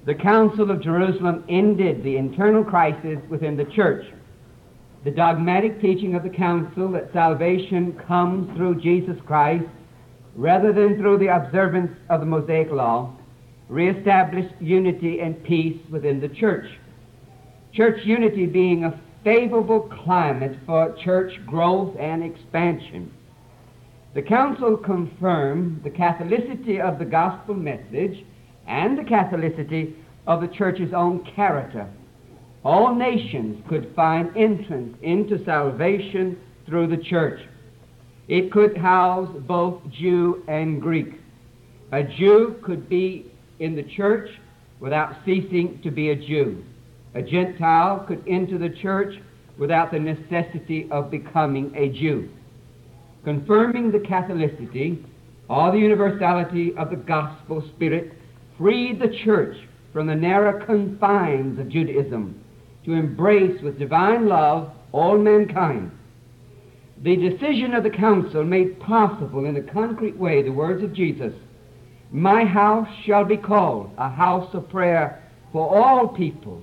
The Council of Jerusalem ended the internal crisis within the church. The dogmatic teaching of the Council that salvation comes through Jesus Christ rather than through the observance of the Mosaic Law reestablished unity and peace within the church. Church unity being a favorable climate for church growth and expansion. The Council confirmed the Catholicity of the gospel message and the Catholicity of the church's own character. All nations could find entrance into salvation through the church. It could house both Jew and Greek. A Jew could be in the church without ceasing to be a Jew. A Gentile could enter the church without the necessity of becoming a Jew. Confirming the Catholicity or the universality of the gospel spirit freed the church from the narrow confines of Judaism to embrace with divine love all mankind. The decision of the Council made possible in a concrete way the words of Jesus, "My house shall be called a house of prayer for all peoples.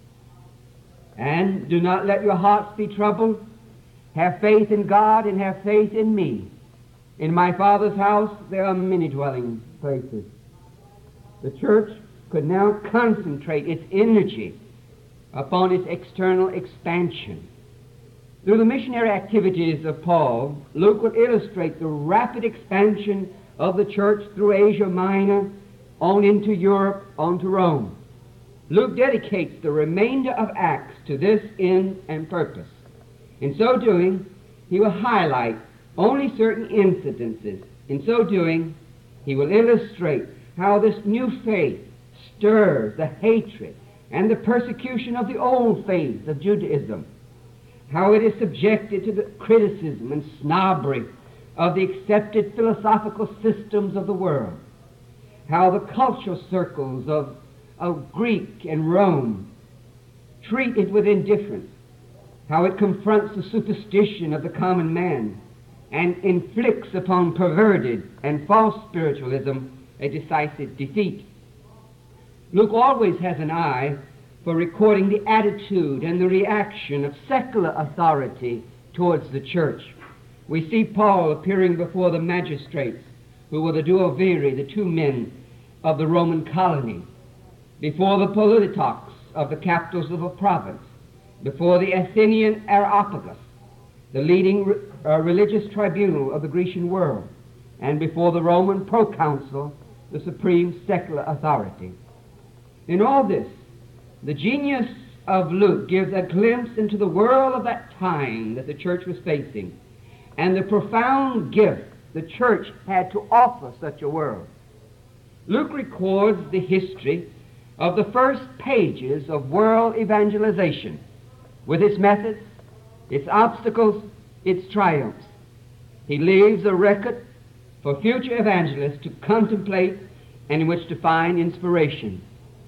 And do not let your hearts be troubled. Have faith in God and have faith in me. In my Father's house there are many dwelling places." The church could now concentrate its energy upon its external expansion. Through the missionary activities of Paul, Luke will illustrate the rapid expansion of the church through Asia Minor, on into Europe, on to Rome. Luke dedicates the remainder of Acts to this end and purpose. In so doing, he will highlight only certain incidences. In so doing, he will illustrate how this new faith stirs the hatred and the persecution of the old faith of Judaism, how it is subjected to the criticism and snobbery of the accepted philosophical systems of the world, how the cultural circles of Greek and Rome treat it with indifference, how it confronts the superstition of the common man and inflicts upon perverted and false spiritualism a decisive defeat. Luke always has an eye for recording the attitude and the reaction of secular authority towards the church. We see Paul appearing before the magistrates, who were the duoviri, the two men of the Roman colony, before the politicos of the capitals of a province, before the Athenian Areopagus, the leading religious tribunal of the Grecian world, and before the Roman proconsul, the supreme secular authority. In all this, the genius of Luke gives a glimpse into the world of that time that the church was facing, and the profound gift the church had to offer such a world. Luke records the history of the first pages of world evangelization, with its methods, its obstacles, its triumphs. He leaves a record for future evangelists to contemplate and in which to find inspiration.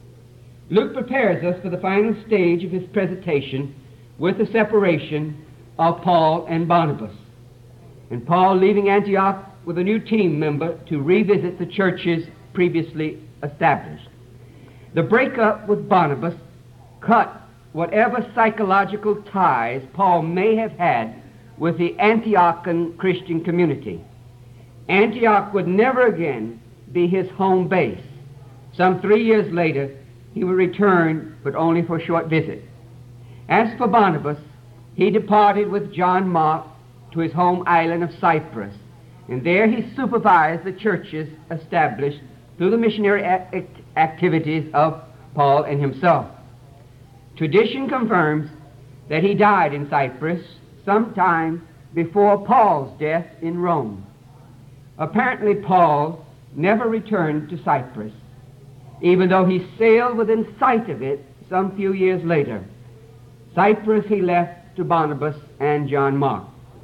Luke prepares us for the final stage of his presentation with the separation of Paul and Barnabas, and Paul leaving Antioch with a new team member to revisit the churches previously established. The breakup with Barnabas cut whatever psychological ties Paul may have had with the Antiochian Christian community. Antioch would never again be his home base. Some 3 years later, he would return, but only for a short visit. As for Barnabas, he departed with John Mark to his home island of Cyprus, and there he supervised the churches established through the missionary activities of Paul and himself. Tradition confirms that he died in Cyprus sometime before Paul's death in Rome. Apparently, Paul never returned to Cyprus, even though he sailed within sight of it some few years later. Cyprus he left to Barnabas and John Mark.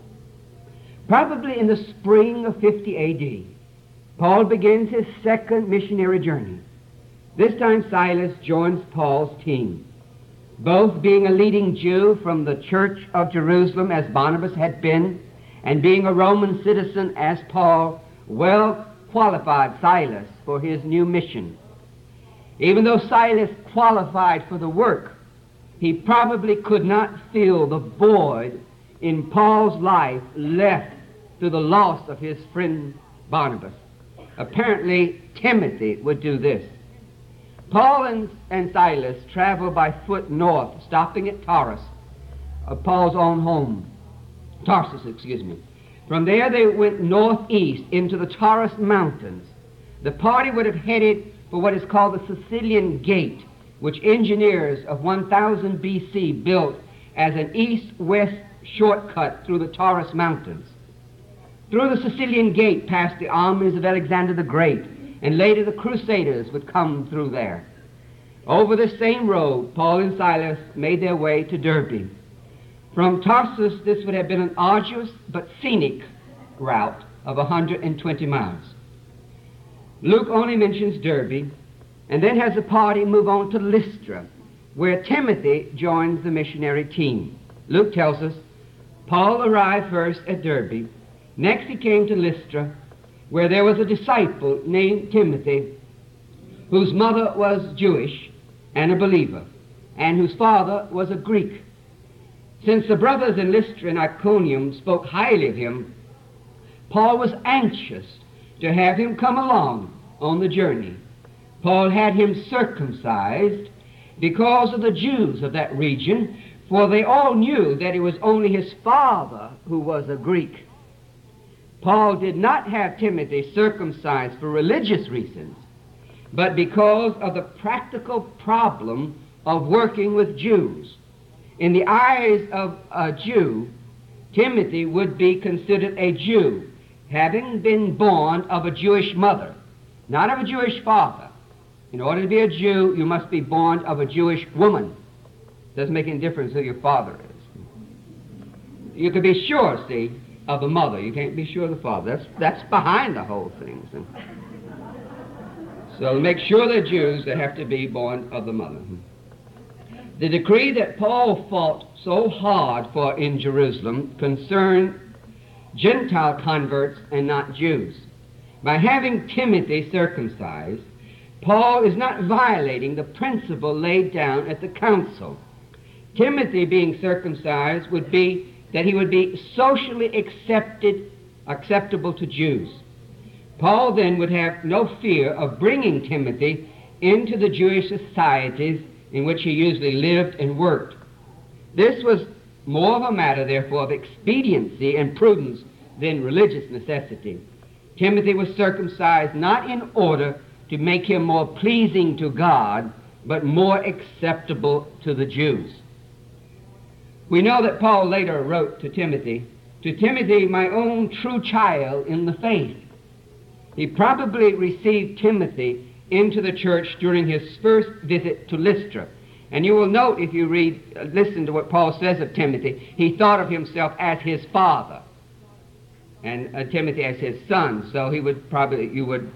Probably in the spring of 50 A.D., Paul begins his second missionary journey. This time Silas joins Paul's team. Both being a leading Jew from the church of Jerusalem as Barnabas had been, and being a Roman citizen as Paul, well qualified Silas for his new mission. Even though Silas qualified for the work, he probably could not fill the void in Paul's life left through the loss of his friend Barnabas. Apparently, Timothy would do this. Paul and Silas traveled by foot north, stopping at Tarsus, Paul's own home. Tarsus. From there they went northeast into the Taurus Mountains. The party would have headed for what is called the Sicilian Gate, which engineers of 1000 B.C. built as an east-west shortcut through the Taurus Mountains. Through the Sicilian Gate passed the armies of Alexander the Great, and later the Crusaders would come through there. Over this same road, Paul and Silas made their way to Derbe. From Tarsus, this would have been an arduous but scenic route of 120 miles. Luke only mentions Derbe, and then has the party move on to Lystra, where Timothy joins the missionary team. Luke tells us Paul arrived first at Derbe. Next he came to Lystra, where there was a disciple named Timothy, whose mother was Jewish and a believer, and whose father was a Greek. Since the brothers in Lystra and Iconium spoke highly of him, Paul was anxious to have him come along on the journey. Paul had him circumcised because of the Jews of that region, for they all knew that it was only his father who was a Greek. Paul did not have Timothy circumcised for religious reasons, but because of the practical problem of working with Jews. In the eyes of a Jew, Timothy would be considered a Jew, having been born of a Jewish mother, not of a Jewish father. In order to be a Jew, you must be born of a Jewish woman. Doesn't make any difference who your father is. You can be sure, see, of the mother. You can't be sure of the father. That's behind the whole thing. So to make sure they're Jews, they have to be born of the mother. The decree that Paul fought so hard for in Jerusalem concerned Gentile converts and not Jews. By having Timothy circumcised, Paul is not violating the principle laid down at the council. Timothy being circumcised would be that he would be socially acceptable to Jews. Paul then would have no fear of bringing Timothy into the Jewish societies in which he usually lived and worked. This was more of a matter, therefore, of expediency and prudence than religious necessity. Timothy was circumcised not in order to make him more pleasing to God, but more acceptable to the Jews. We know that Paul later wrote to Timothy, my own true child in the faith. He probably received Timothy into the church during his first visit to Lystra. And you will note, if you listen to what Paul says of Timothy, he thought of himself as his father, and Timothy as his son. So he would probably,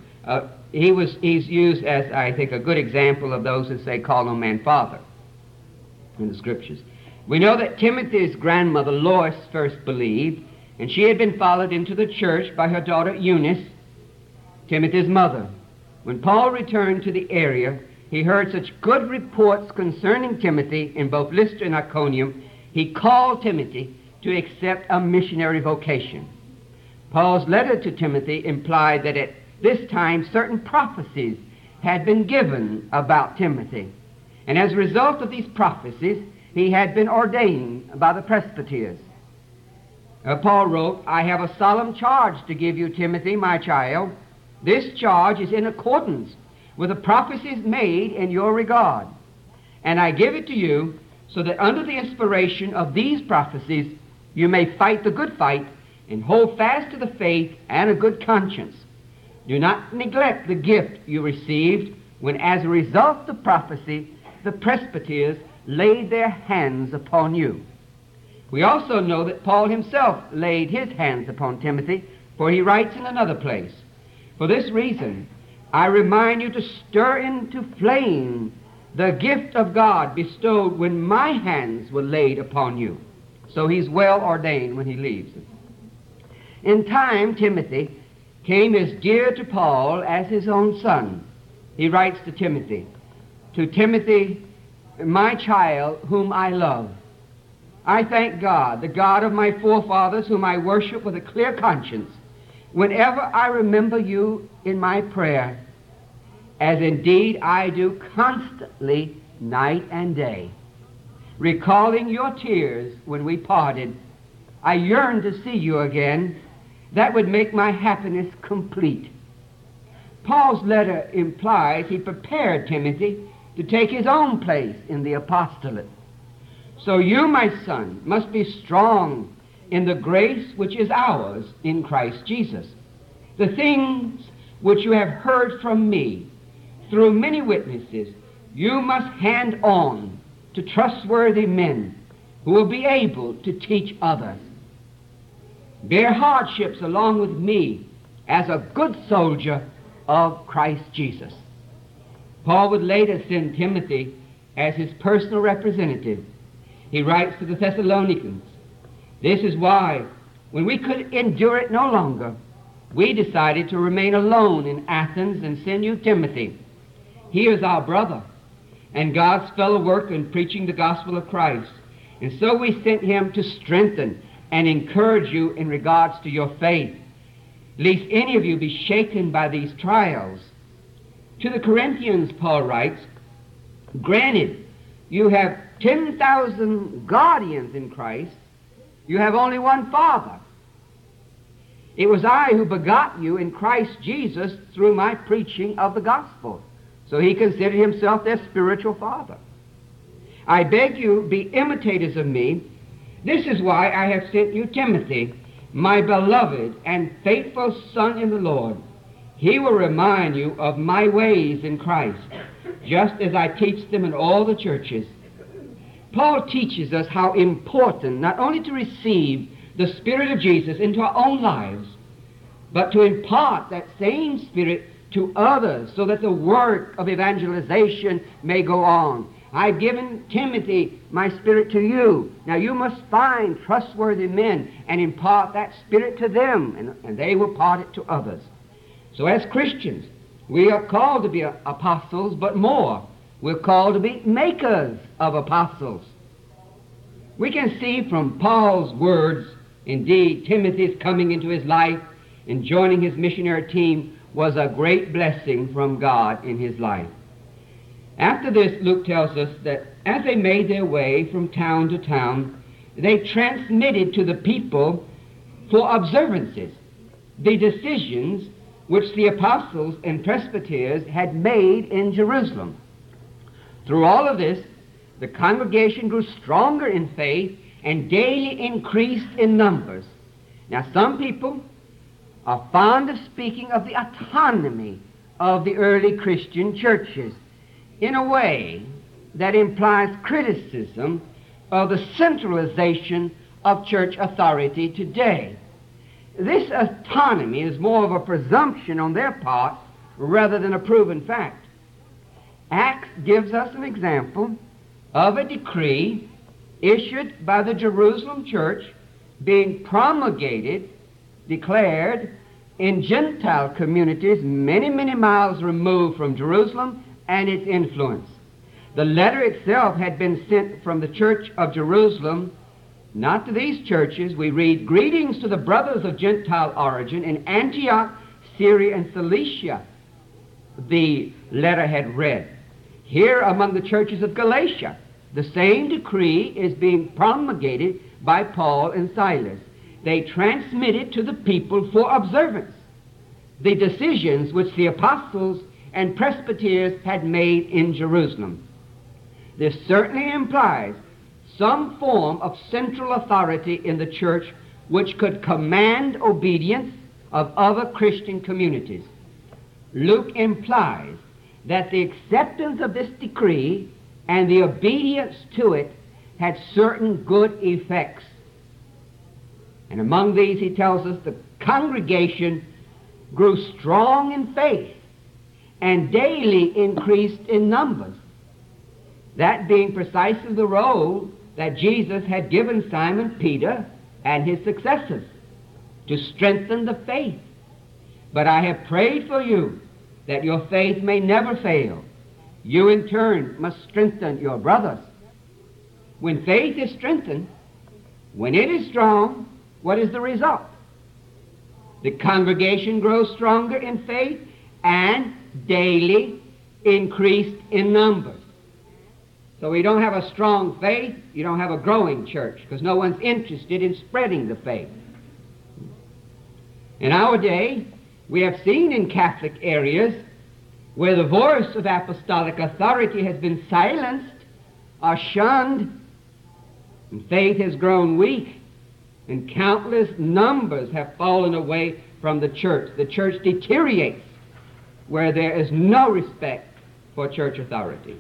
he's used as, I think, a good example of those who say, call no man father in the scriptures. We know that Timothy's grandmother Lois first believed, and she had been followed into the church by her daughter Eunice, Timothy's mother. When Paul returned to the area, he heard such good reports concerning Timothy in both Lystra and Iconium, he called Timothy to accept a missionary vocation. Paul's letter to Timothy implied that at this time certain prophecies had been given about Timothy. And as a result of these prophecies, he had been ordained by the presbyters. Paul wrote, I have a solemn charge to give you, Timothy, my child. This charge is in accordance with the prophecies made in your regard. And I give it to you so that under the inspiration of these prophecies you may fight the good fight and hold fast to the faith and a good conscience. Do not neglect the gift you received when, as a result of prophecy, the presbyters laid their hands upon you. We also know that Paul himself laid his hands upon Timothy, for he writes in another place, for this reason, I remind you to stir into flame the gift of God bestowed when my hands were laid upon you. So he's well ordained when he leaves. In time, Timothy came as dear to Paul as his own son. He writes to Timothy, to Timothy, my child, whom I love. I thank God, the God of my forefathers, whom I worship with a clear conscience, whenever I remember you in my prayer, as indeed I do constantly night and day. Recalling your tears when we parted, I yearn to see you again. That would make my happiness complete. Paul's letter implies he prepared Timothy to take his own place in the apostolate. So you, my son, must be strong in the grace which is ours in Christ Jesus. The things which you have heard from me through many witnesses, you must hand on to trustworthy men who will be able to teach others. Bear hardships along with me as a good soldier of Christ Jesus. Paul would later send Timothy as his personal representative. He writes to the Thessalonians, "This is why, when we could endure it no longer, we decided to remain alone in Athens and send you Timothy. He is our brother and God's fellow worker in preaching the gospel of Christ. And so we sent him to strengthen and encourage you in regards to your faith, lest any of you be shaken by these trials." To the Corinthians, Paul writes, "Granted, you have 10,000 guardians in Christ, you have only one Father. It was I who begot you in Christ Jesus through my preaching of the gospel." So he considered himself their spiritual father. "I beg you, be imitators of me. This is why I have sent you Timothy, my beloved and faithful son in the Lord. He will remind you of my ways in Christ, just as I teach them in all the churches." Paul teaches us how important not only to receive the Spirit of Jesus into our own lives, but to impart that same Spirit to others so that the work of evangelization may go on. "I've given Timothy my Spirit to you. Now you must find trustworthy men and impart that Spirit to them, and they will impart it to others." So as Christians, we are called to be apostles, but more, we're called to be makers of apostles. We can see from Paul's words, indeed, Timothy's coming into his life and joining his missionary team was a great blessing from God in his life. After this, Luke tells us that as they made their way from town to town, they transmitted to the people for observances the decisions which the apostles and presbyters had made in Jerusalem. Through all of this, the congregation grew stronger in faith and daily increased in numbers. Now, some people are fond of speaking of the autonomy of the early Christian churches in a way that implies criticism of the centralization of church authority today. This autonomy is more of a presumption on their part rather than a proven fact. Acts gives us an example of a decree issued by the Jerusalem church being promulgated, declared in Gentile communities many, many miles removed from Jerusalem and its influence. The letter itself had been sent from the church of Jerusalem, not to these churches. We read, "Greetings to the brothers of Gentile origin in Antioch, Syria, and Cilicia," the letter had read. Here among the churches of Galatia, the same decree is being promulgated by Paul and Silas. They transmitted to the people for observance the decisions which the apostles and presbyters had made in Jerusalem. This certainly implies some form of central authority in the church which could command obedience of other Christian communities. Luke implies that the acceptance of this decree and the obedience to it had certain good effects. And among these, he tells us, the congregation grew strong in faith and daily increased in numbers. That being precisely the role that Jesus had given Simon Peter and his successors, to strengthen the faith. "But I have prayed for you that your faith may never fail. You in turn must strengthen your brothers. When faith is strengthened, when it is strong, what is the result? The congregation grows stronger in faith and daily increased in numbers. So we don't have a strong faith, you don't have a growing church, because no one's interested in spreading the faith. In our day, we have seen in Catholic areas where the voice of apostolic authority has been silenced or shunned, and faith has grown weak, and countless numbers have fallen away from the church. The church deteriorates where there is no respect for church authority.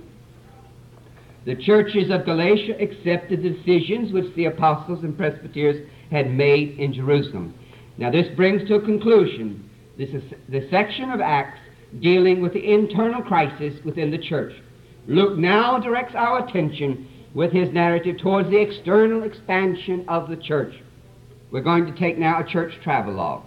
The churches of Galatia accepted the decisions which the apostles and presbyters had made in Jerusalem. Now this brings to a conclusion this is the section of Acts dealing with the internal crisis within the church. Luke now directs our attention with his narrative towards the external expansion of the church. We're going to take now a church travelogue.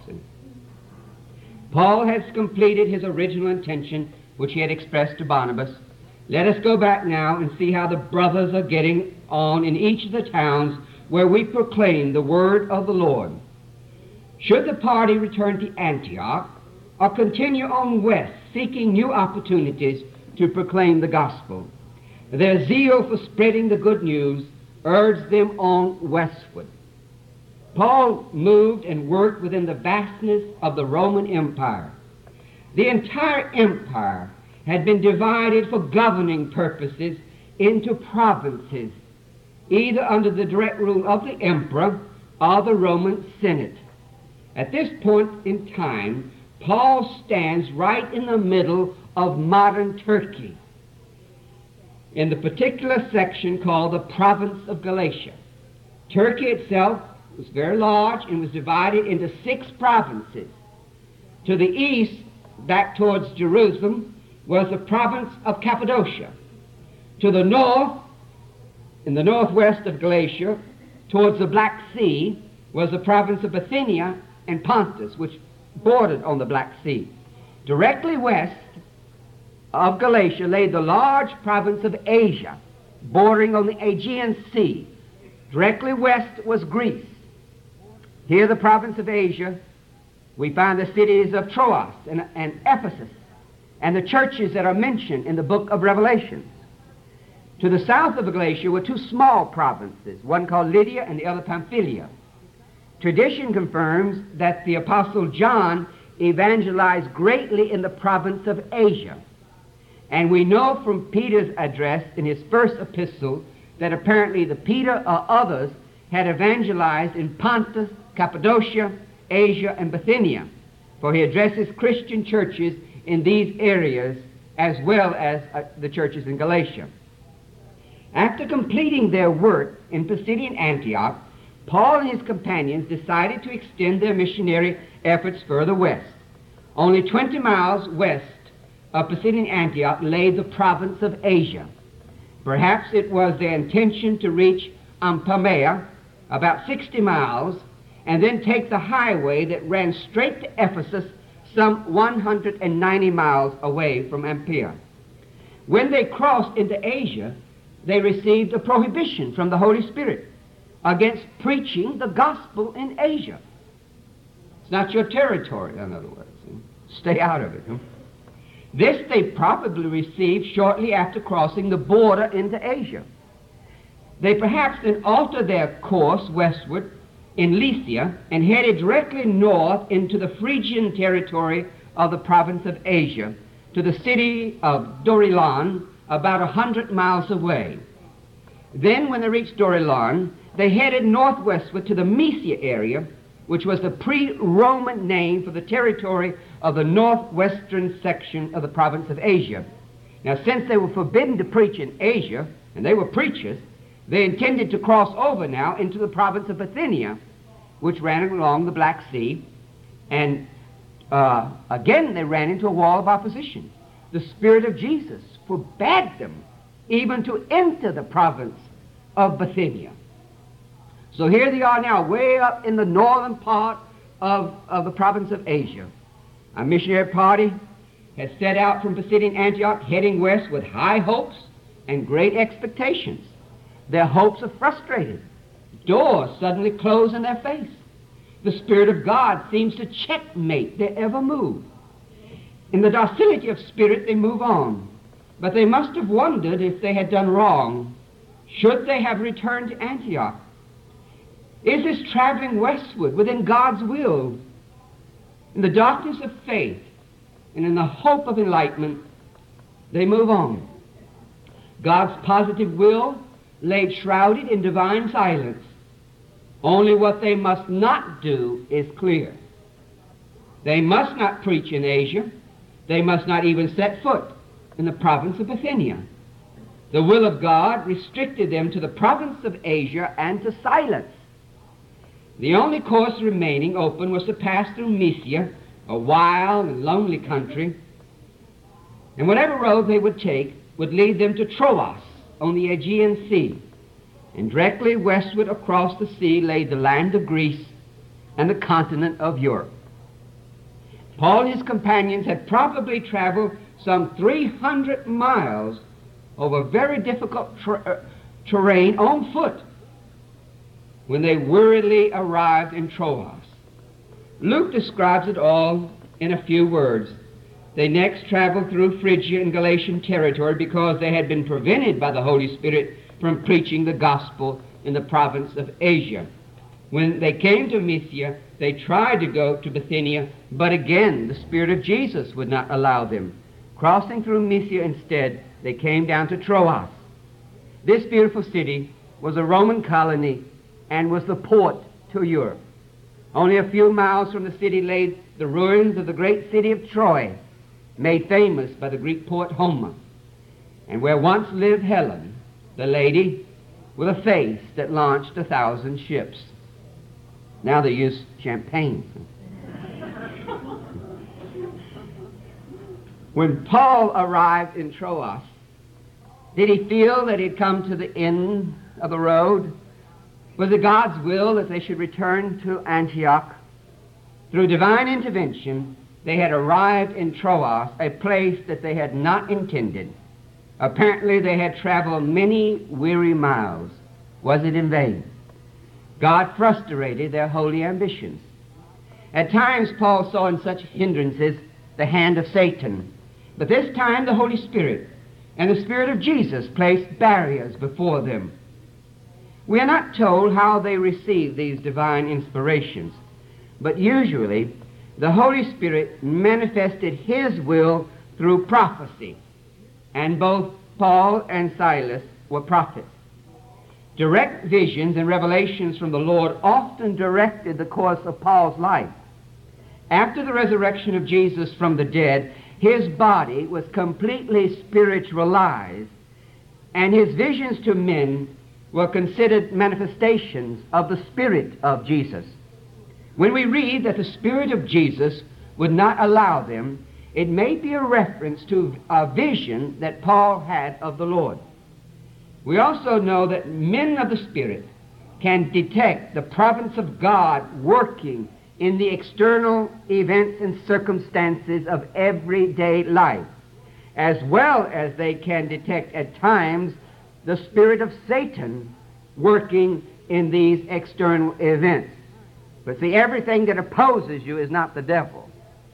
Paul has completed his original intention which he had expressed to Barnabas. Let us go back now and see how the brothers are getting on in each of the towns where we proclaim the word of the Lord. Should the party return to Antioch or continue on west, seeking new opportunities to proclaim the gospel? Their zeal for spreading the good news urged them on westward. Paul moved and worked within the vastness of the Roman Empire. The entire empire had been divided for governing purposes into provinces, either under the direct rule of the emperor or the Roman Senate. At this point in time, Paul stands right in the middle of modern Turkey, in the particular section called the province of Galatia. Turkey itself was very large and was divided into 6 provinces. To the east, back towards Jerusalem, was the province of Cappadocia. To the north, in the northwest of Galatia, towards the Black Sea, was the province of Bithynia and Pontus, which bordered on the Black Sea. Directly west of Galatia lay the large province of Asia, bordering on the Aegean Sea. Directly west was Greece. Here, the province of Asia, we find the cities of Troas and Ephesus, and the churches that are mentioned in the book of Revelation. To the south of Galatia were 2 small provinces, one called Lydia and the other Pamphylia. Tradition confirms that the Apostle John evangelized greatly in the province of Asia. And we know from Peter's address in his first epistle that apparently the Peter or others had evangelized in Pontus, Cappadocia, Asia, and Bithynia, for he addresses Christian churches in these areas as well as the churches in Galatia. After completing their work in Pisidian Antioch, Paul and his companions decided to extend their missionary efforts further west. Only 20 miles west of Pisidian Antioch lay the province of Asia. Perhaps it was their intention to reach Apamea, about 60 miles, and then take the highway that ran straight to Ephesus, some 190 miles away from Ampere. When they crossed into Asia, they received a prohibition from the Holy Spirit against preaching the gospel in Asia. It's not your territory, in other words. Stay out of it. This they probably received shortly after crossing the border into Asia. They perhaps then altered their course westward in Lycia and headed directly north into the Phrygian territory of the province of Asia to the city of Dorylaeum, about 100 miles away. Then when they reached Dorylaeum, they headed northwestward to the Mysia area, which was the pre-Roman name for the territory of the northwestern section of the province of Asia. Now, since they were forbidden to preach in Asia, and they were preachers, they intended to cross over now into the province of Bithynia, which ran along the Black Sea, and again they ran into a wall of opposition. The Spirit of Jesus forbade them even to enter the province of Bithynia. So here they are now, way up in the northern part of the province of Asia. A missionary party had set out from Pisidian Antioch, heading west with high hopes and great expectations. Their hopes are frustrated. Doors suddenly close in their face. The Spirit of God seems to checkmate their ever move. In the docility of spirit, they move on. But they must have wondered if they had done wrong. Should they have returned to Antioch? Is this traveling westward within God's will? In the darkness of faith and in the hope of enlightenment, they move on. God's positive will laid shrouded in divine silence. Only what they must not do is clear. They must not preach in Asia. They must not even set foot in the province of Bithynia. The will of God restricted them to the province of Asia and to silence. The only course remaining open was to pass through Mysia, a wild and lonely country, and whatever road they would take would lead them to Troas on the Aegean Sea, and directly westward across the sea lay the land of Greece and the continent of Europe. Paul and his companions had probably traveled some 300 miles over very difficult terrain on foot when they wearily arrived in Troas. Luke describes it all in a few words. They next traveled through Phrygia and Galatian territory because they had been prevented by the Holy Spirit from preaching the gospel in the province of Asia. When they came to Mysia, they tried to go to Bithynia, but again the Spirit of Jesus would not allow them. Crossing through Mysia instead, they came down to Troas. This beautiful city was a Roman colony and was the port to Europe. Only a few miles from the city lay the ruins of the great city of Troy, made famous by the Greek poet Homer, and where once lived Helen, the lady with a face that launched 1,000 ships. Now they use champagne. When Paul arrived in Troas, did he feel that he'd come to the end of the road? Was it God's will that they should return to Antioch? Through divine intervention, they had arrived in Troas, a place that they had not intended. Apparently they had traveled many weary miles. Was it in vain? God frustrated their holy ambitions. At times Paul saw in such hindrances the hand of Satan, but this time the Holy Spirit and the Spirit of Jesus placed barriers before them. We are not told how they received these divine inspirations, but usually the Holy Spirit manifested His will through prophecy, and both Paul and Silas were prophets. Direct visions and revelations from the Lord often directed the course of Paul's life. After the resurrection of Jesus from the dead, his body was completely spiritualized, and his visions to men were considered manifestations of the Spirit of Jesus. When we read that the Spirit of Jesus would not allow them, it may be a reference to a vision that Paul had of the Lord. We also know that men of the Spirit can detect the providence of God working in the external events and circumstances of everyday life, as well as they can detect at times the spirit of Satan working in these external events. But see, everything that opposes you is not the devil.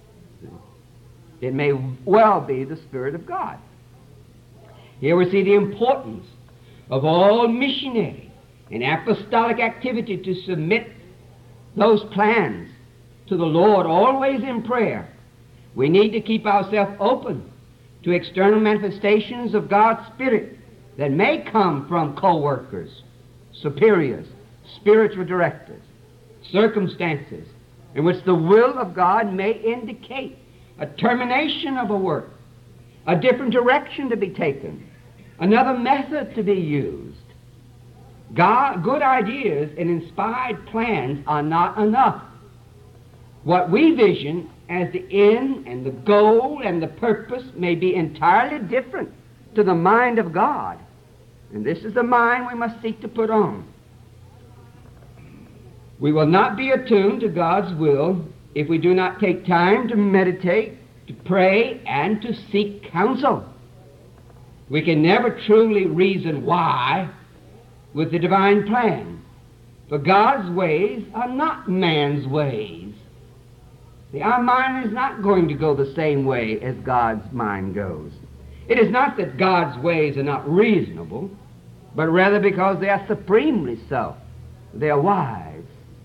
It may well be the Spirit of God. Here we see the importance of all missionary and apostolic activity to submit those plans to the Lord, always in prayer. We need to keep ourselves open to external manifestations of God's Spirit that may come from co-workers, superiors, spiritual directors, circumstances in which the will of God may indicate a termination of a work, a different direction to be taken, another method to be used. Good ideas and inspired plans are not enough. What we vision as the end and the goal and the purpose may be entirely different to the mind of God. And this is the mind we must seek to put on. We will not be attuned to God's will if we do not take time to meditate, to pray and to seek counsel. We can never truly reason why with the divine plan, for God's ways are not man's ways. See, our mind is not going to go the same way as God's mind goes. It is not that God's ways are not reasonable, but rather because they are supremely so. They are wise.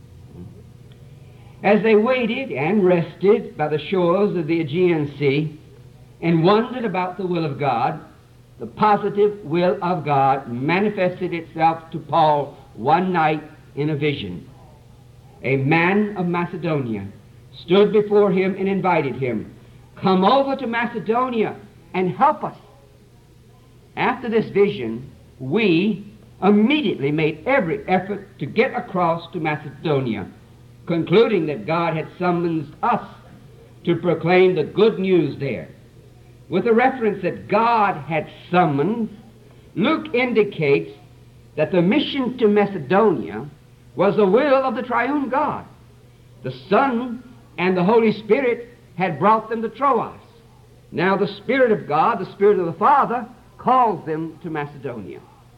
As they waited and rested by the shores of the Aegean Sea and wondered about the will of God, the positive will of God manifested itself to Paul one night in a vision. A man of Macedonia stood before him and invited him, "Come over to Macedonia and help us." After this vision, we immediately made every effort to get across to Macedonia, concluding that God had summoned us to proclaim the good news there. With the reference that God had summoned, Luke indicates that the mission to Macedonia was the will of the triune God. The Son and the Holy Spirit had brought them to Troas. Now the Spirit of God, the Spirit of the Father, calls them to Macedonia.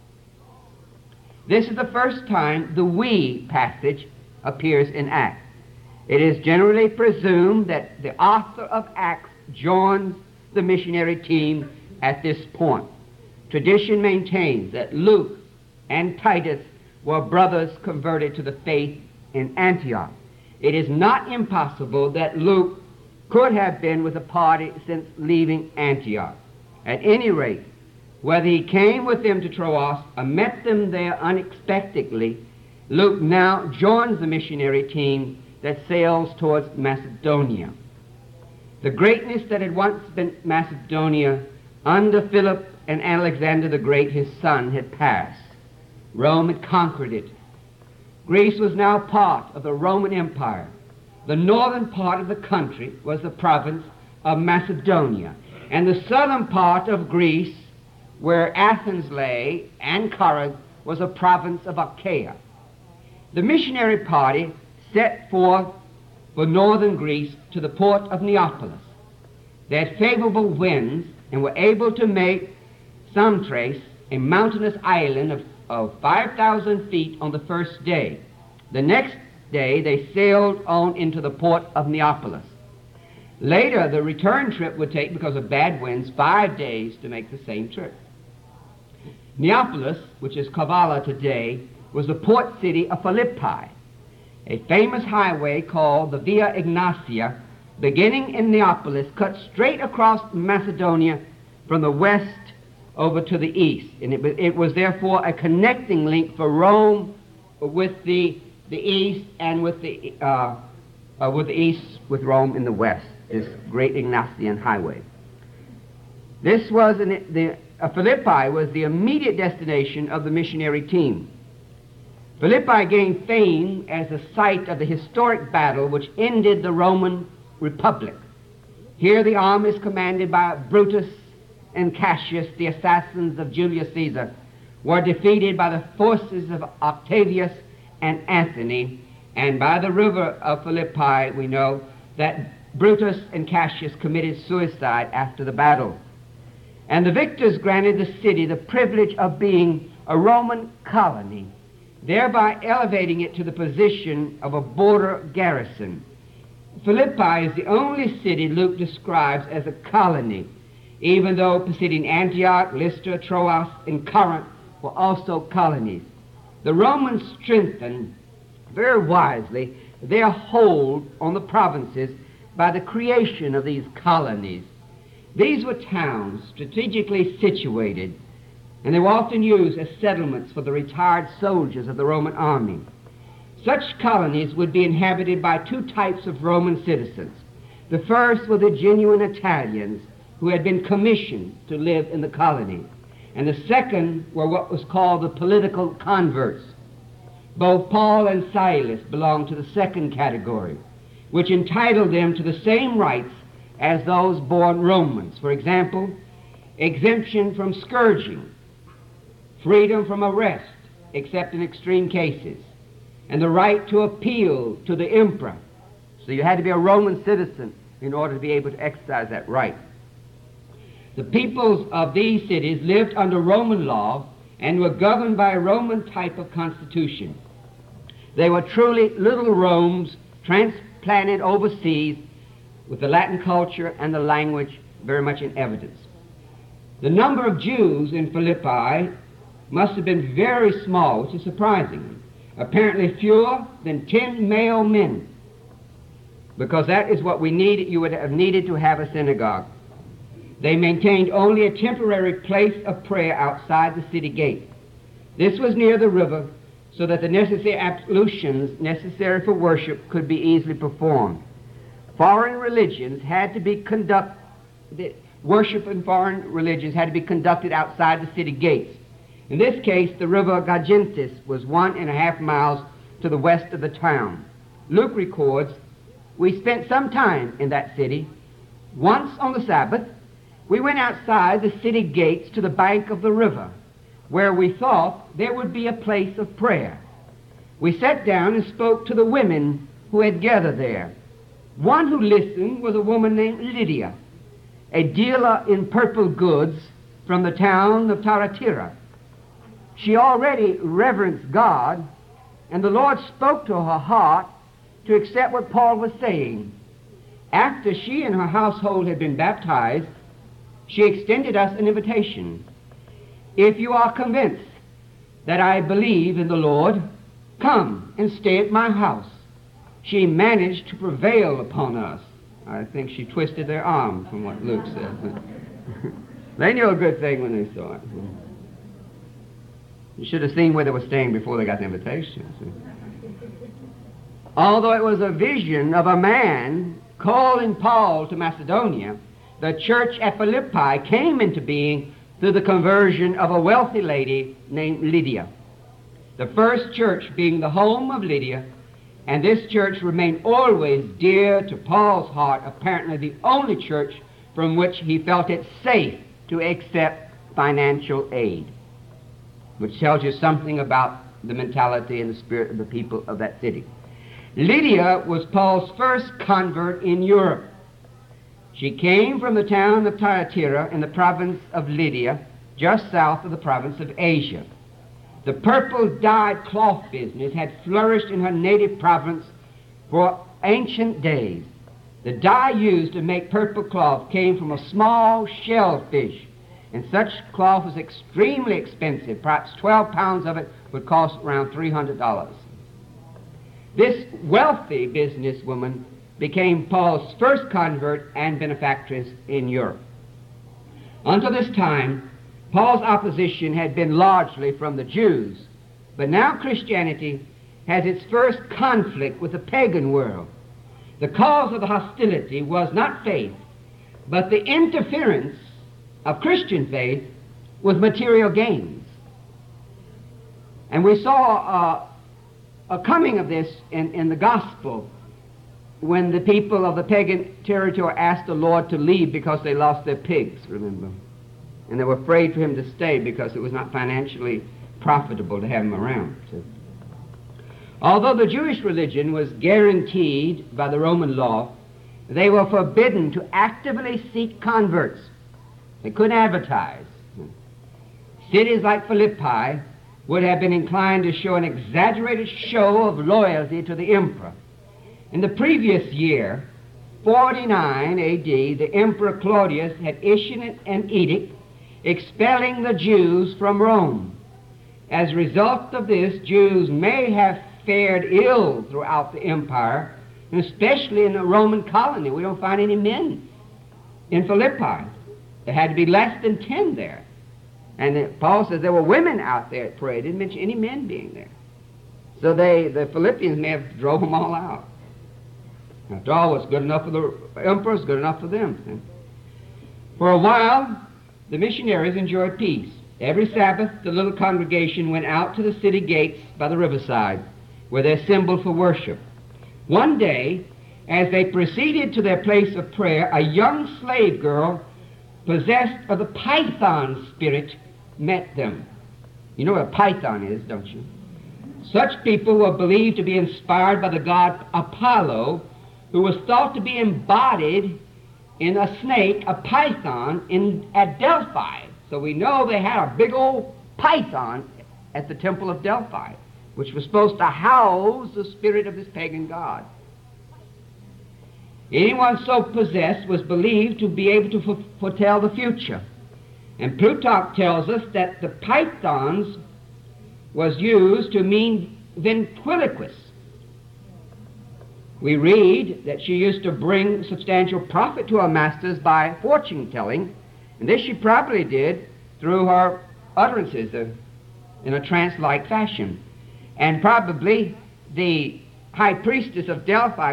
This is the first time the "we" passage appears in Acts. It is generally presumed that the author of Acts joins the missionary team at this point. Tradition maintains that Luke and Titus were brothers converted to the faith in Antioch. It is not impossible that Luke could have been with the party since leaving Antioch. At any rate, whether he came with them to Troas or met them there unexpectedly, Luke now joins the missionary team that sails towards Macedonia. The greatness that had once been Macedonia under Philip and Alexander the Great, his son, had passed. Rome had conquered it. Greece was now part of the Roman Empire. The northern part of the country was the province of Macedonia, and the southern part of Greece, where Athens lay, and Corinth, was a province of Achaia. The missionary party set forth for northern Greece to the port of Neapolis. They had favorable winds and were able to make Samothrace, a mountainous island of 5,000 feet, on the first day. The next day they sailed on into the port of Neapolis. Later, the return trip would take, because of bad winds, 5 days to make the same trip. Neapolis, which is Kavala today, was the port city of Philippi. A famous highway called the Via Egnatia, beginning in Neapolis, cut straight across Macedonia from the west over to the east. And it was therefore a connecting link for Rome with the east, and with the east with Rome in the west, this great Egnatian highway. This was Philippi was the immediate destination of the missionary team. Philippi gained fame as the site of the historic battle which ended the Roman Republic. Here the armies commanded by Brutus and Cassius, the assassins of Julius Caesar, were defeated by the forces of Octavius and Antony, and by the river of Philippi we know that Brutus and Cassius committed suicide after the battle. And the victors granted the city the privilege of being a Roman colony, thereby elevating it to the position of a border garrison. Philippi is the only city Luke describes as a colony, even though preceding Antioch, Lystra, Troas, and Corinth were also colonies. The Romans strengthened very wisely their hold on the provinces by the creation of these colonies. These were towns strategically situated, and they were often used as settlements for the retired soldiers of the Roman army. Such colonies would be inhabited by two types of Roman citizens. The first were the genuine Italians who had been commissioned to live in the colony, and the second were what was called the political converts. Both Paul and Silas belonged to the second category, which entitled them to the same rights as those born Romans. For example, exemption from scourging, freedom from arrest except in extreme cases, and the right to appeal to the emperor. So you had to be a Roman citizen in order to be able to exercise that right. The peoples of these cities lived under Roman law and were governed by a Roman type of constitution. They were truly little Romes transplanted overseas with the Latin culture and the language very much in evidence. The number of Jews in Philippi must have been very small, which is surprising. Apparently fewer than 10 male men, because that is what you would have needed to have a synagogue. They maintained only a temporary place of prayer outside the city gate. This was near the river, so that the necessary ablutions necessary for worship could be easily performed. Foreign religions had to be worship in foreign religions had to be conducted outside the city gates. In this case, the river Gagentis was 1.5 miles to the west of the town. Luke records, "We spent some time in that city. Once on the Sabbath, we went outside the city gates to the bank of the river, where we thought there would be a place of prayer. We sat down and spoke to the women who had gathered there. One who listened was a woman named Lydia, a dealer in purple goods from the town of Thyatira. She already reverenced God, and the Lord spoke to her heart to accept what Paul was saying. After she and her household had been baptized, she extended us an invitation. If you are convinced that I believe in the Lord, come and stay at my house." She managed to prevail upon us. I think she twisted their arm, from what Luke says. They knew a good thing when they saw it. You should have seen where they were staying before they got the invitation. Although it was a vision of a man calling Paul to Macedonia, the church at Philippi came into being through the conversion of a wealthy lady named Lydia. The first church being the home of Lydia, and this church remained always dear to Paul's heart, apparently the only church from which he felt it safe to accept financial aid, which tells you something about the mentality and the spirit of the people of that city. Lydia was Paul's first convert in Europe. She came from the town of Thyatira in the province of Lydia, just south of the province of Asia. The purple-dyed cloth business had flourished in her native province for ancient days. The dye used to make purple cloth came from a small shellfish, and such cloth was extremely expensive. Perhaps 12 pounds of it would cost around $300. This wealthy businesswoman became Paul's first convert and benefactress in Europe. Until this time, Paul's opposition had been largely from the Jews, but now Christianity has its first conflict with the pagan world. The cause of the hostility was not faith, but the interference of Christian faith with material gains. And we saw a coming of this in the gospel when the people of the pagan territory asked the Lord to leave because they lost their pigs, remember? And they were afraid for him to stay because it was not financially profitable to have him around. So, although the Jewish religion was guaranteed by the Roman law, they were forbidden to actively seek converts. They couldn't advertise. Cities like Philippi would have been inclined to show an exaggerated show of loyalty to the emperor. In the previous year, 49 A.D., the Emperor Claudius had issued an edict expelling the Jews from Rome. As a result of this, Jews may have fared ill throughout the empire, and especially in the Roman colony. We don't find any men in Philippi. There had to be less than 10 there. And Paul says there were women out there that prayed. Didn't mention any men being there. So the Philippians may have drove them all out. After all, what's good enough for the emperor is good enough for them. See? For a while, the missionaries enjoyed peace. Every Sabbath, the little congregation went out to the city gates by the riverside, where they assembled for worship. One day, as they proceeded to their place of prayer, a young slave girl possessed of the python spirit met them. You know what a python is, don't you? Such people were believed to be inspired by the god Apollo, who was thought to be embodied in a snake, a python, at Delphi. So we know they had a big old python at the temple of Delphi, which was supposed to house the spirit of this pagan god. Anyone so possessed was believed to be able to foretell the future. And Plutarch tells us that the pythons was used to mean ventriloquist. We read that she used to bring substantial profit to her masters by fortune telling, and this she probably did through her utterances in a trance-like fashion. And probably the high priestess of Delphi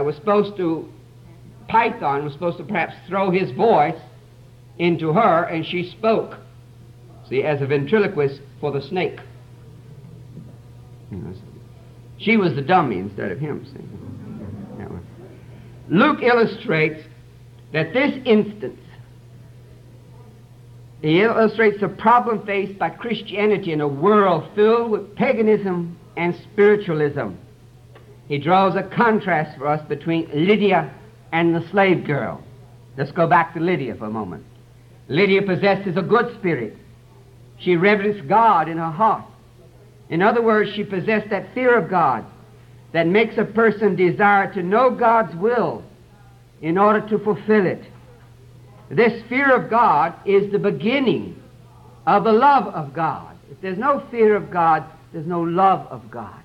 Python was supposed to perhaps throw his voice into her, and she spoke, see, as a ventriloquist for the snake. She was the dummy instead of him, see. Luke illustrates that this instance, he illustrates the problem faced by Christianity in a world filled with paganism and spiritualism. He draws a contrast for us between Lydia and the slave girl. Let's go back to Lydia for a moment. Lydia possesses a good spirit. She reverenced God in her heart. In other words, she possessed that fear of God that makes a person desire to know God's will in order to fulfill it. This fear of God is the beginning of the love of God. If there's no fear of God, there's no love of God.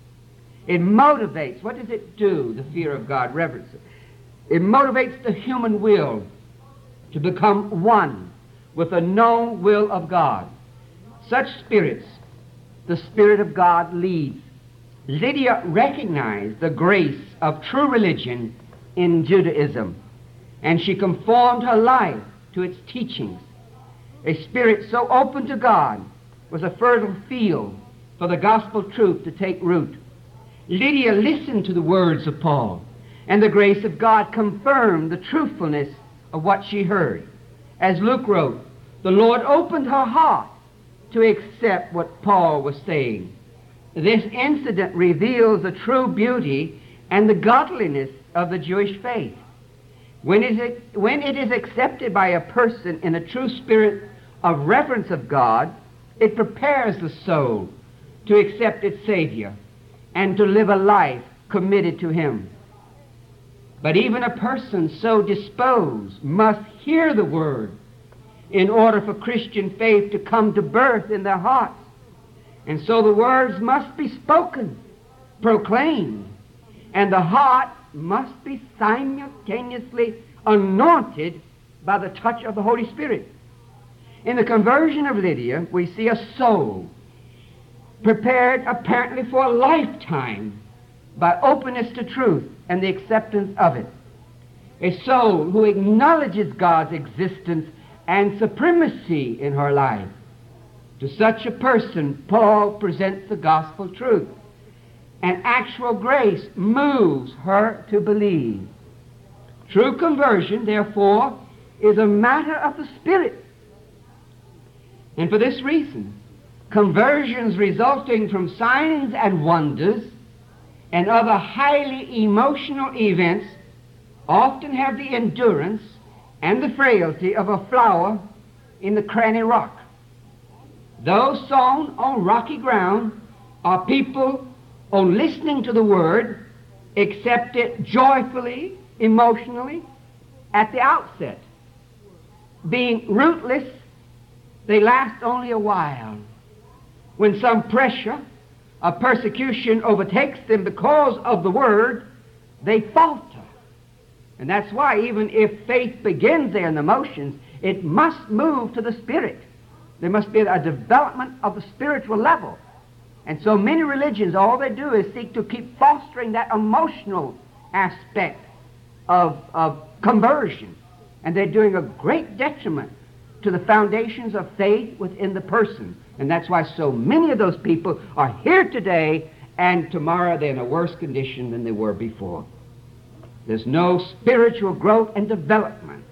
It motivates. What does it do, the fear of God, reverence? It motivates the human will to become one with the known will of God. Such spirits, the Spirit of God leads. Lydia recognized the grace of true religion in Judaism, and she conformed her life to its teachings. A spirit so open to God was a fertile field for the gospel truth to take root. Lydia listened to the words of Paul, and the grace of God confirmed the truthfulness of what she heard. As Luke wrote, the Lord opened her heart to accept what Paul was saying. This incident reveals the true beauty and the godliness of the Jewish faith. When it is accepted by a person in a true spirit of reverence of God, it prepares the soul to accept its Savior and to live a life committed to Him. But even a person so disposed must hear the Word in order for Christian faith to come to birth in their hearts. And so the words must be spoken, proclaimed, and the heart must be simultaneously anointed by the touch of the Holy Spirit. In the conversion of Lydia, we see a soul prepared apparently for a lifetime by openness to truth and the acceptance of it. A soul who acknowledges God's existence and supremacy in her life. To such a person, Paul presents the gospel truth, and actual grace moves her to believe. True conversion, therefore, is a matter of the Spirit. And for this reason, conversions resulting from signs and wonders and other highly emotional events often have the endurance and the frailty of a flower in the cranny rock. Those sown on rocky ground are people, on listening to the Word, accept it joyfully, emotionally, at the outset. Being rootless, they last only a while. When some pressure or persecution overtakes them because of the Word, they falter. And that's why even if faith begins there in the motions, it must move to the Spirit. There must be a development of the spiritual level. And so many religions, all they do is seek to keep fostering that emotional aspect of conversion. And they're doing a great detriment to the foundations of faith within the person. And that's why so many of those people are here today, and tomorrow they're in a worse condition than they were before. There's no spiritual growth and development.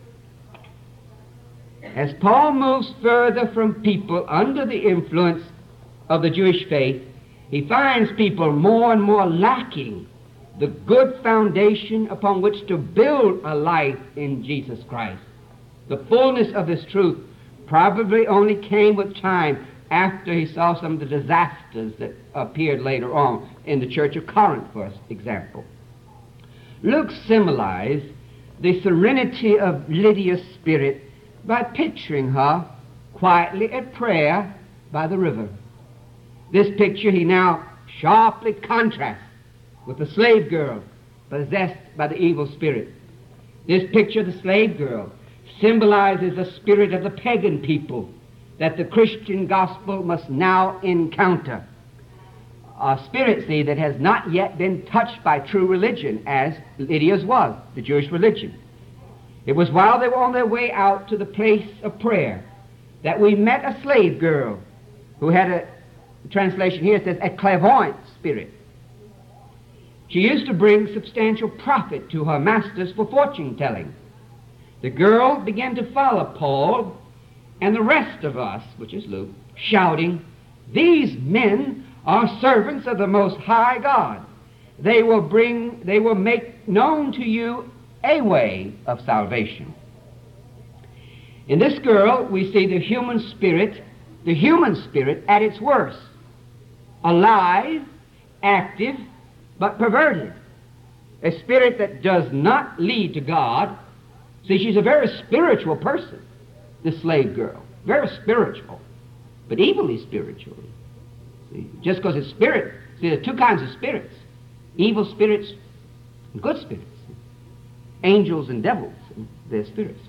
As Paul moves further from people under the influence of the Jewish faith, he finds people more and more lacking the good foundation upon which to build a life in Jesus Christ. The fullness of this truth probably only came with time after he saw some of the disasters that appeared later on in the church of Corinth, for example. Luke symbolized the serenity of Lydia's spirit by picturing her quietly at prayer by the river. This picture he now sharply contrasts with the slave girl possessed by the evil spirit. This picture of the slave girl symbolizes the spirit of the pagan people that the Christian gospel must now encounter. A spirit, see, that has not yet been touched by true religion, as Lydia's was, the Jewish religion. It was while they were on their way out to the place of prayer that we met a slave girl who had a translation here says a clairvoyant spirit. She used to bring substantial profit to her masters for fortune telling. The girl began to follow Paul and the rest of us, which is Luke, shouting, "These men are servants of the Most High God. They will make known to you a way of salvation." In this girl, we see the human spirit at its worst, alive, active, but perverted. A spirit that does not lead to God. See, she's a very spiritual person, this slave girl. Very spiritual, but evilly spiritual. See, just because it's spirit. See, there are two kinds of spirits. Evil spirits and good spirits. Angels and devils, they're spirits.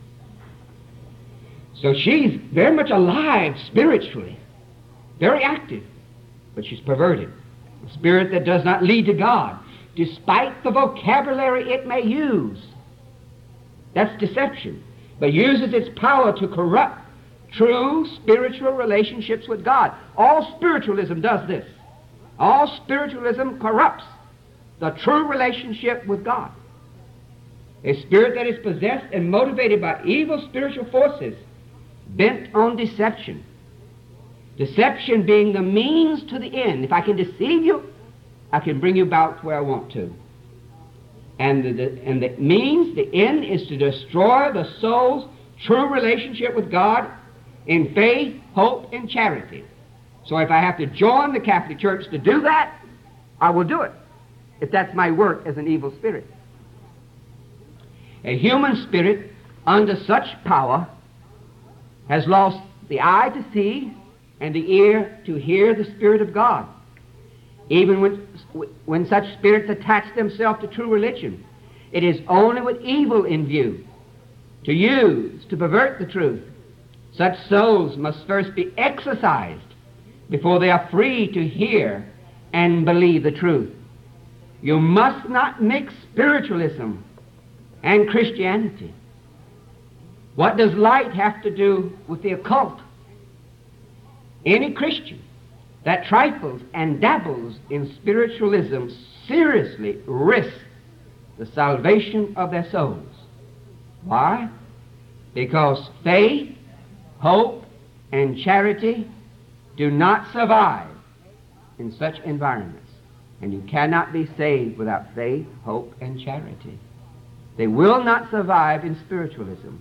So she's very much alive spiritually, very active, but she's perverted. A spirit that does not lead to God, despite the vocabulary it may use. That's deception, but uses its power to corrupt true spiritual relationships with God. All spiritualism does this. All spiritualism corrupts the true relationship with God. A spirit that is possessed and motivated by evil spiritual forces bent on deception. Deception being the means to the end. If I can deceive you, I can bring you about where I want to. And the means, the end, is to destroy the soul's true relationship with God in faith, hope, and charity. So if I have to join the Catholic Church to do that, I will do it, if that's my work as an evil spirit. A human spirit under such power has lost the eye to see and the ear to hear the Spirit of God. Even when such spirits attach themselves to true religion, it is only with evil in view, to use, to pervert the truth. Such souls must first be exercised before they are free to hear and believe the truth. You must not mix spiritualism and Christianity. What does light have to do with the occult? Any Christian that trifles and dabbles in spiritualism seriously risks the salvation of their souls. Why? Because faith, hope, and charity do not survive in such environments. And you cannot be saved without faith, hope, and charity. They will not survive in spiritualism.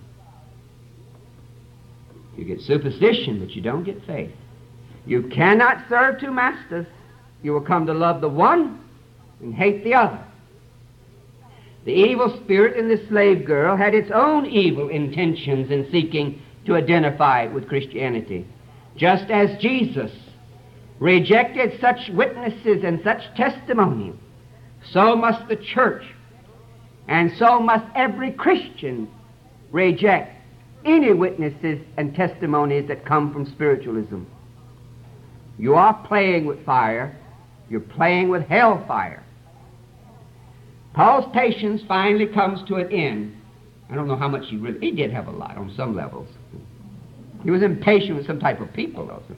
You get superstition, but you don't get faith. You cannot serve two masters. You will come to love the one and hate the other. The evil spirit in this slave girl had its own evil intentions in seeking to identify with Christianity. Just as Jesus rejected such witnesses and such testimony, so must the church, and so must every Christian reject any witnesses and testimonies that come from spiritualism. You are playing with fire. You're playing with hellfire. Paul's patience finally comes to an end. I don't know how much he did have a lot on some levels. He was impatient with some type of people also.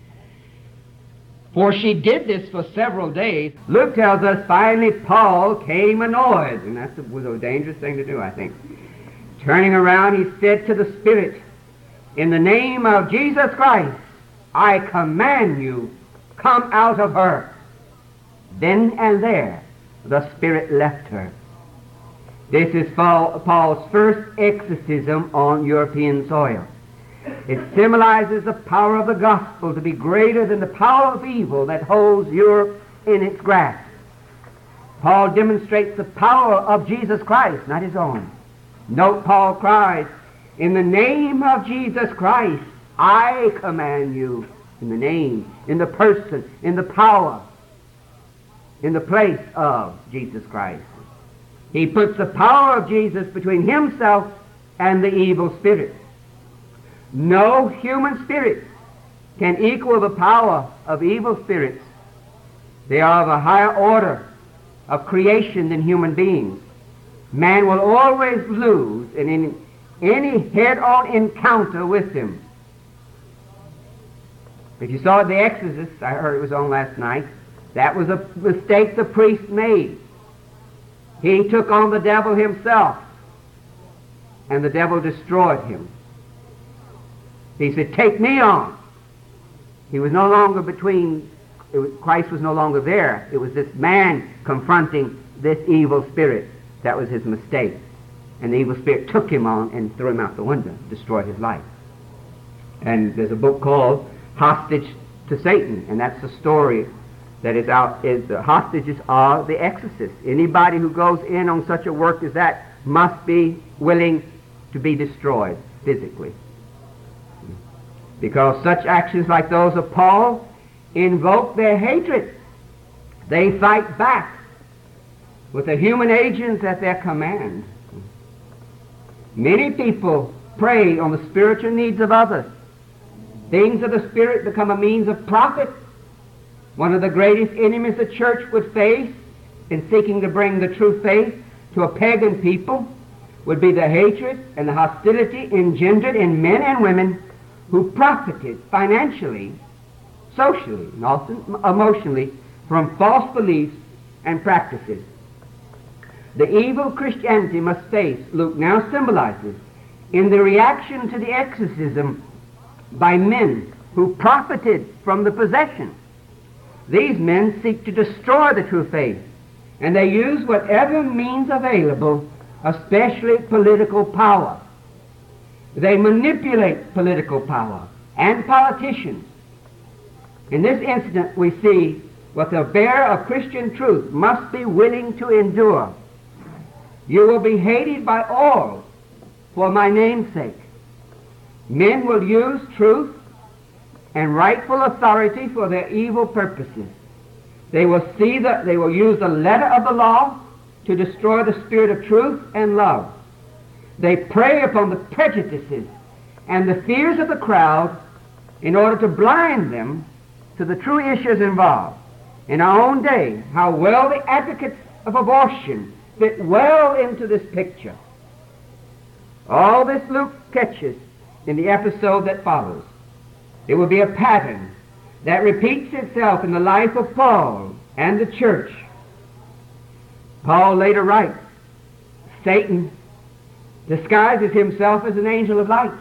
For she did this for several days. Luke tells us finally Paul came annoyed, and that was a dangerous thing to do, I think. Turning around, he said to the Spirit, "In the name of Jesus Christ, I command you, come out of her." Then and there, the Spirit left her. This is Paul's first exorcism on European soil. It symbolizes the power of the gospel to be greater than the power of evil that holds Europe in its grasp. Paul demonstrates the power of Jesus Christ, not his own. Note Paul cries, "In the name of Jesus Christ, I command you." In the name, in the person, in the power, in the place of Jesus Christ. He puts the power of Jesus between himself and the evil spirit. No human spirit can equal the power of evil spirits. They are of a higher order of creation than human beings. Man will always lose in any head-on encounter with them. If you saw The Exorcist, I heard it was on last night, that was a mistake the priest made. He took on the devil himself, and the devil destroyed him. He said, "Take me on." He was no longer Christ was no longer there. It was this man confronting this evil spirit. That was his mistake. And the evil spirit took him on and threw him out the window, destroyed his life. And there's a book called Hostage to Satan, and that's the story that is out. The hostages are the exorcists. Anybody who goes in on such a work as that must be willing to be destroyed physically. Because such actions like those of Paul invoke their hatred. They fight back with the human agents at their command. Many people prey on the spiritual needs of others. Things of the Spirit become a means of profit. One of the greatest enemies the church would face in seeking to bring the true faith to a pagan people would be the hatred and the hostility engendered in men and women who profited financially, socially, and often emotionally from false beliefs and practices. The evil Christianity must face, Luke now symbolizes, in the reaction to the exorcism by men who profited from the possession. These men seek to destroy the true faith, and they use whatever means available, especially political power. They manipulate political power and politicians. In this incident, we see what the bearer of Christian truth must be willing to endure. You will be hated by all for my name's sake. Men will use truth and rightful authority for their evil purposes. They will use the letter of the law to destroy the spirit of truth and love. They prey upon the prejudices and the fears of the crowd in order to blind them to the true issues involved. In our own day, how well the advocates of abortion fit well into this picture. All this Luke catches in the episode that follows. It will be a pattern that repeats itself in the life of Paul and the church. Paul later writes, Satan disguises himself as an angel of light.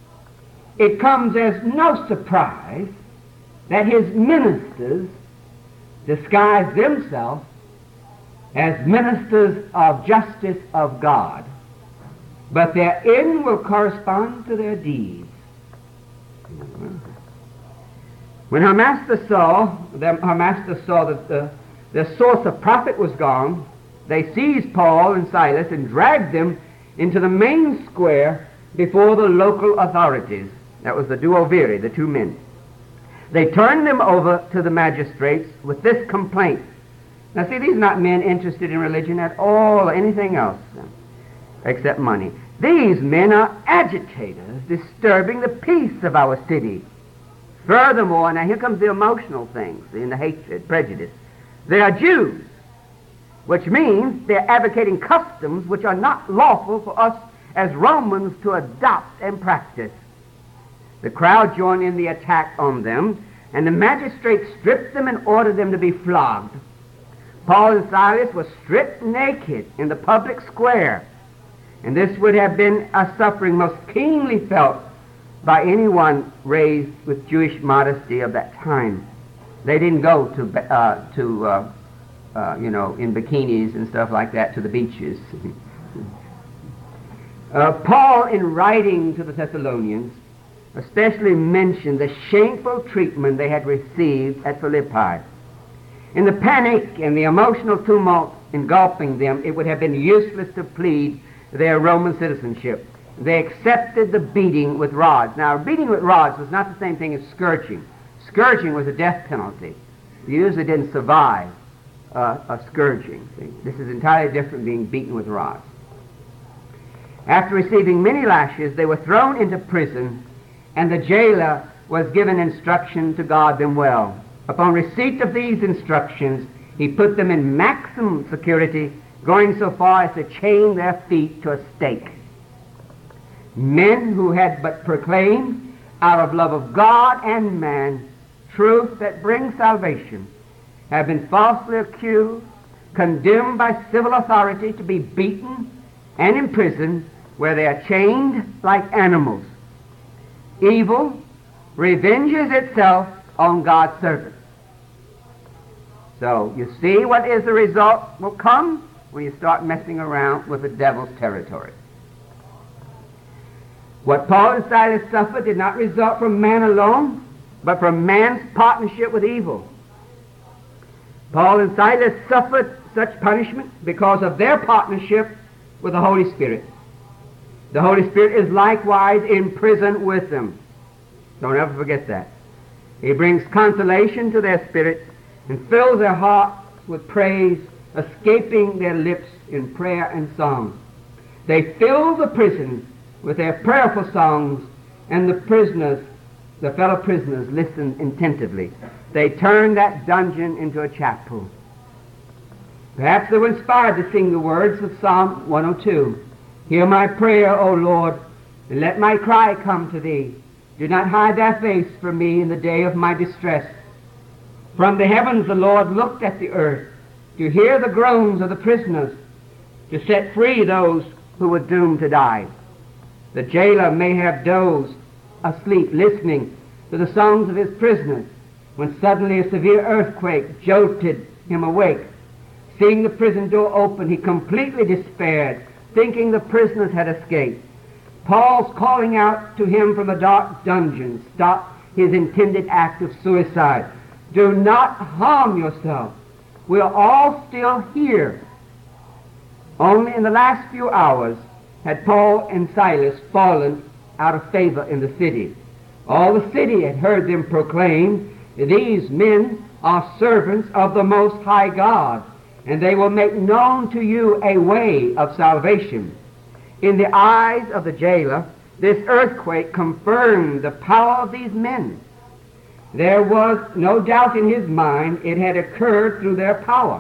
It comes as no surprise that his ministers disguise themselves as ministers of justice of God, but their end will correspond to their deeds. When her master saw that the source of profit was gone, they seized Paul and Silas and dragged them into the main square before the local authorities. That was the duoviri, the two men. They turned them over to the magistrates with this complaint. Now see, these are not men interested in religion at all or anything else except money. These men are agitators disturbing the peace of our city. Furthermore, now here comes the emotional things, in the hatred, prejudice. They are Jews, which means they're advocating customs which are not lawful for us as Romans to adopt and practice. The crowd joined in the attack on them, and the magistrates stripped them and ordered them to be flogged. Paul and Silas were stripped naked in the public square, and this would have been a suffering most keenly felt by anyone raised with Jewish modesty of that time. They didn't go to in bikinis and stuff like that to the beaches. Paul, in writing to the Thessalonians, especially mentioned the shameful treatment they had received at Philippi. In the panic and the emotional tumult engulfing them, it would have been useless to plead their Roman citizenship. They accepted the beating with rods. Now, beating with rods was not the same thing as scourging. Scourging was a death penalty. You usually didn't survive a scourging. See? This is entirely different from being beaten with rods. After receiving many lashes, they were thrown into prison, and the jailer was given instruction to guard them well. Upon receipt of these instructions, he put them in maximum security, going so far as to chain their feet to a stake. Men who had but proclaimed, out of love of God and man, truth that brings salvation, have been falsely accused, condemned by civil authority to be beaten and imprisoned, where they are chained like animals. Evil revenges itself on God's servants. So you see what is the result will come when you start messing around with the devil's territory. What Paul and Silas suffered did not result from man alone, but from man's partnership with evil. Paul and Silas suffered such punishment because of their partnership with the Holy Spirit. The Holy Spirit is likewise in prison with them. Don't ever forget that. He brings consolation to their spirit and fills their hearts with praise, escaping their lips in prayer and song. They fill the prison with their prayerful songs, and the prisoners, the fellow prisoners, listen attentively. They turn that dungeon into a chapel. Perhaps they were inspired to sing the words of Psalm 102. Hear my prayer, O Lord, and let my cry come to thee. Do not hide thy face from me in the day of my distress. From the heavens the Lord looked at the earth to hear the groans of the prisoners, to set free those who were doomed to die. The jailer may have dozed asleep, listening to the songs of his prisoners, when suddenly a severe earthquake jolted him awake. Seeing the prison door open, he completely despaired, thinking the prisoners had escaped. Paul's calling out to him from the dark dungeon stopped his intended act of suicide. Do not harm yourself. We are all still here. Only in the last few hours had Paul and Silas fallen out of favor in the city. All the city had heard them proclaim, these men are servants of the Most High God, and they will make known to you a way of salvation. In the eyes of the jailer, this earthquake confirmed the power of these men. There was no doubt in his mind it had occurred through their power.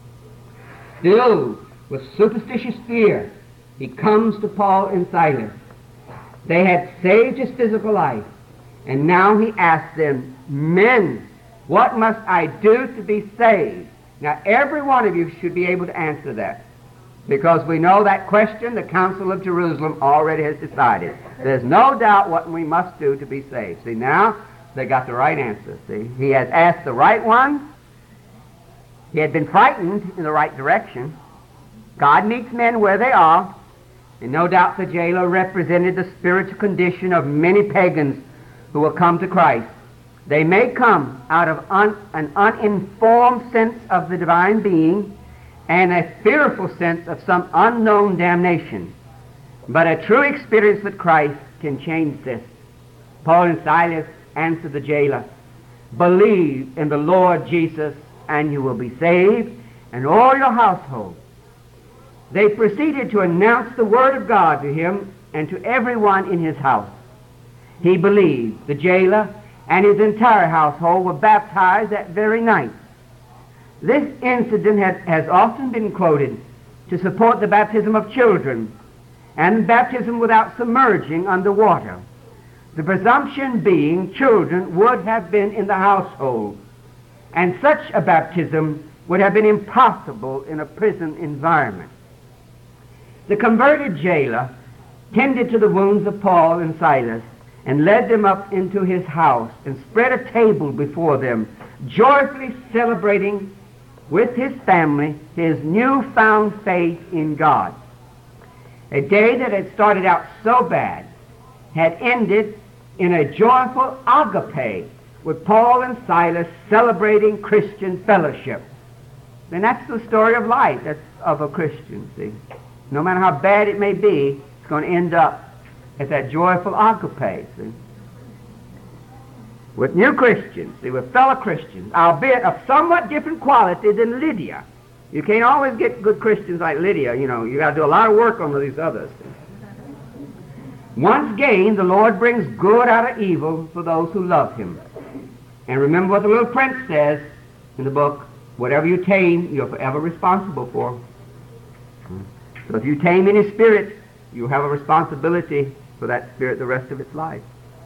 Filled with superstitious fear, he comes to Paul and Silas. They had saved his physical life, and now he asks them, men, what must I do to be saved? Now, every one of you should be able to answer that, because we know that question the Council of Jerusalem already has decided. There's no doubt what we must do to be saved. See, now they got the right answer. See, he has asked the right one. He had been frightened in the right direction. God meets men where they are, and no doubt the jailer represented the spiritual condition of many pagans who will come to Christ. They may come out of an uninformed sense of the divine being and a fearful sense of some unknown damnation. But a true experience with Christ can change this. Paul and Silas answered the jailer, believe in the Lord Jesus and you will be saved, and all your household. They proceeded to announce the word of God to him and to everyone in his house. He believed. The jailer and his entire household were baptized that very night. This incident has often been quoted to support the baptism of children and baptism without submerging under water, the presumption being children would have been in the household, and such a baptism would have been impossible in a prison environment. The converted jailer tended to the wounds of Paul and Silas and led them up into his house and spread a table before them, joyfully celebrating with his family his newfound faith in God. A day that had started out so bad had ended in a joyful agape, with Paul and Silas celebrating Christian fellowship. And that's the story of life. That's of a Christian, see. No matter how bad it may be, it's going to end up at that joyful agape, see. With new Christians, see, with fellow Christians, albeit of somewhat different quality than Lydia. You can't always get good Christians like Lydia, you know. You got to do a lot of work on these others. Once gained, the Lord brings good out of evil for those who love him. And remember what the little prince says in the book, whatever you tame, you're forever responsible for. So if you tame any spirit, you have a responsibility for that spirit the rest of its life.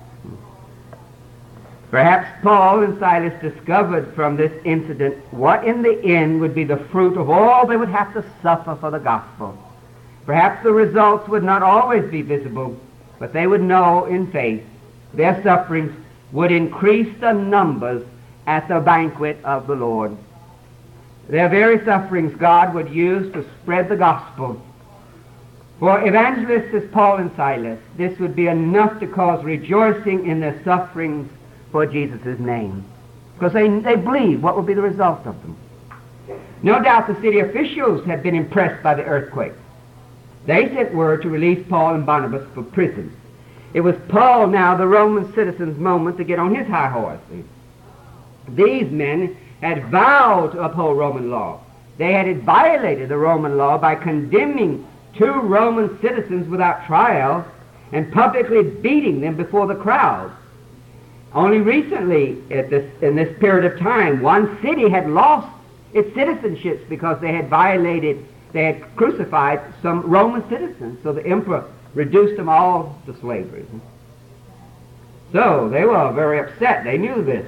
Perhaps Paul and Silas discovered from this incident what in the end would be the fruit of all they would have to suffer for the gospel. Perhaps the results would not always be visible, but they would know in faith their sufferings would increase the numbers at the banquet of the Lord. Their very sufferings God would use to spread the gospel. For evangelists as Paul and Silas, this would be enough to cause rejoicing in their sufferings for Jesus' name, because they believed what would be the result of them. No doubt the city officials had been impressed by the earthquake. They sent word to release Paul and Barnabas from prison. It was Paul now, the Roman citizen's moment to get on his high horse. These men had vowed to uphold Roman law. They had violated the Roman law by condemning 2 Roman citizens without trial and publicly beating them before the crowd. Only recently, in this period of time, one city had lost its citizenships because they had crucified some Roman citizens. So the emperor reduced them all to slavery. So they were very upset. They knew this.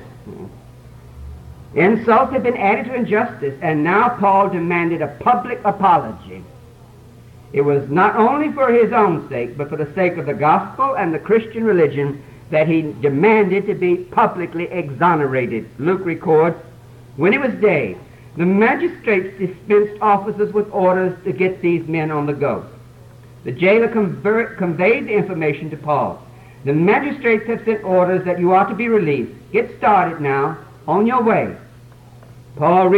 Insult had been added to injustice, and now Paul demanded a public apology. It was not only for his own sake, but for the sake of the gospel and the Christian religion that he demanded to be publicly exonerated. Luke records, when it was day, the magistrates dispensed officers with orders to get these men on the go. The jailer conveyed the information to Paul. The magistrates have sent orders that you are to be released. Get started now, on your way. Paul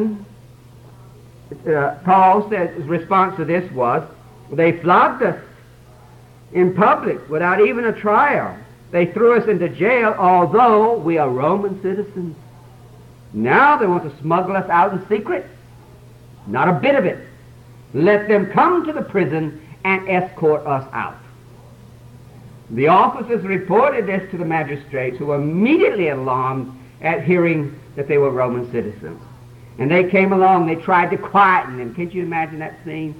says his response to this was, they flogged us in public without even a trial. They threw us into jail, although we are Roman citizens. Now they want to smuggle us out in secret. Not a bit of it. Let them come to the prison and escort us out. The officers reported this to the magistrates, who were immediately alarmed at hearing that they were Roman citizens. And they came along, they tried to quieten them. Can't you imagine that scene?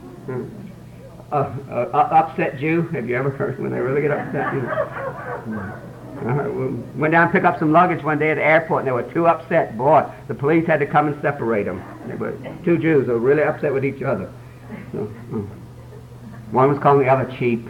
Upset Jew. Have you ever heard when they really get upset? Went down to pick up some luggage one day at the airport, and they were too upset. Boy, the police had to come and separate them. They were 2 Jews who were really upset with each other. So, one was calling the other cheap.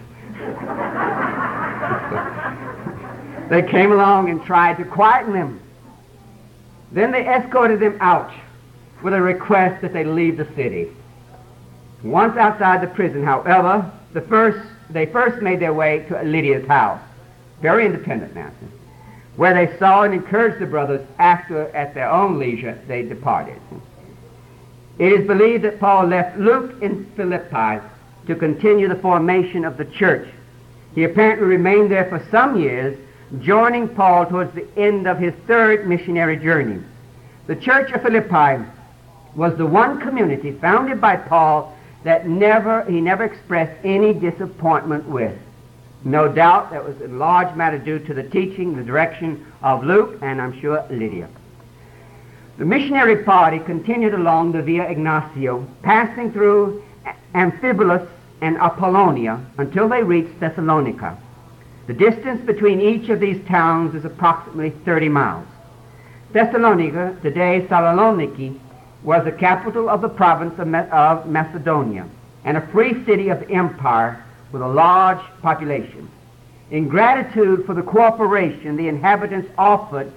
They came along and tried to quieten them. Then they escorted them out with a request that they leave the city. Once outside the prison, however, they first made their way to Lydia's house, very independent now, where they saw and encouraged the brothers. After, at their own leisure, they departed. It is believed that Paul left Luke in Philippi to continue the formation of the church. He apparently remained there for some years, joining Paul towards the end of his 3rd missionary journey. The church of Philippi was the one community founded by Paul that he never expressed any disappointment with. No doubt that was in large matter due to the teaching, the direction of Luke, and I'm sure Lydia. The missionary party continued along the Via Ignacio, passing through Amphipolis and Apollonia until they reached Thessalonica. The distance between each of these towns is approximately 30 miles. Thessalonica, today Saloniki, was the capital of the province of Macedonia and a free city of the empire with a large population. In gratitude for the cooperation the inhabitants offered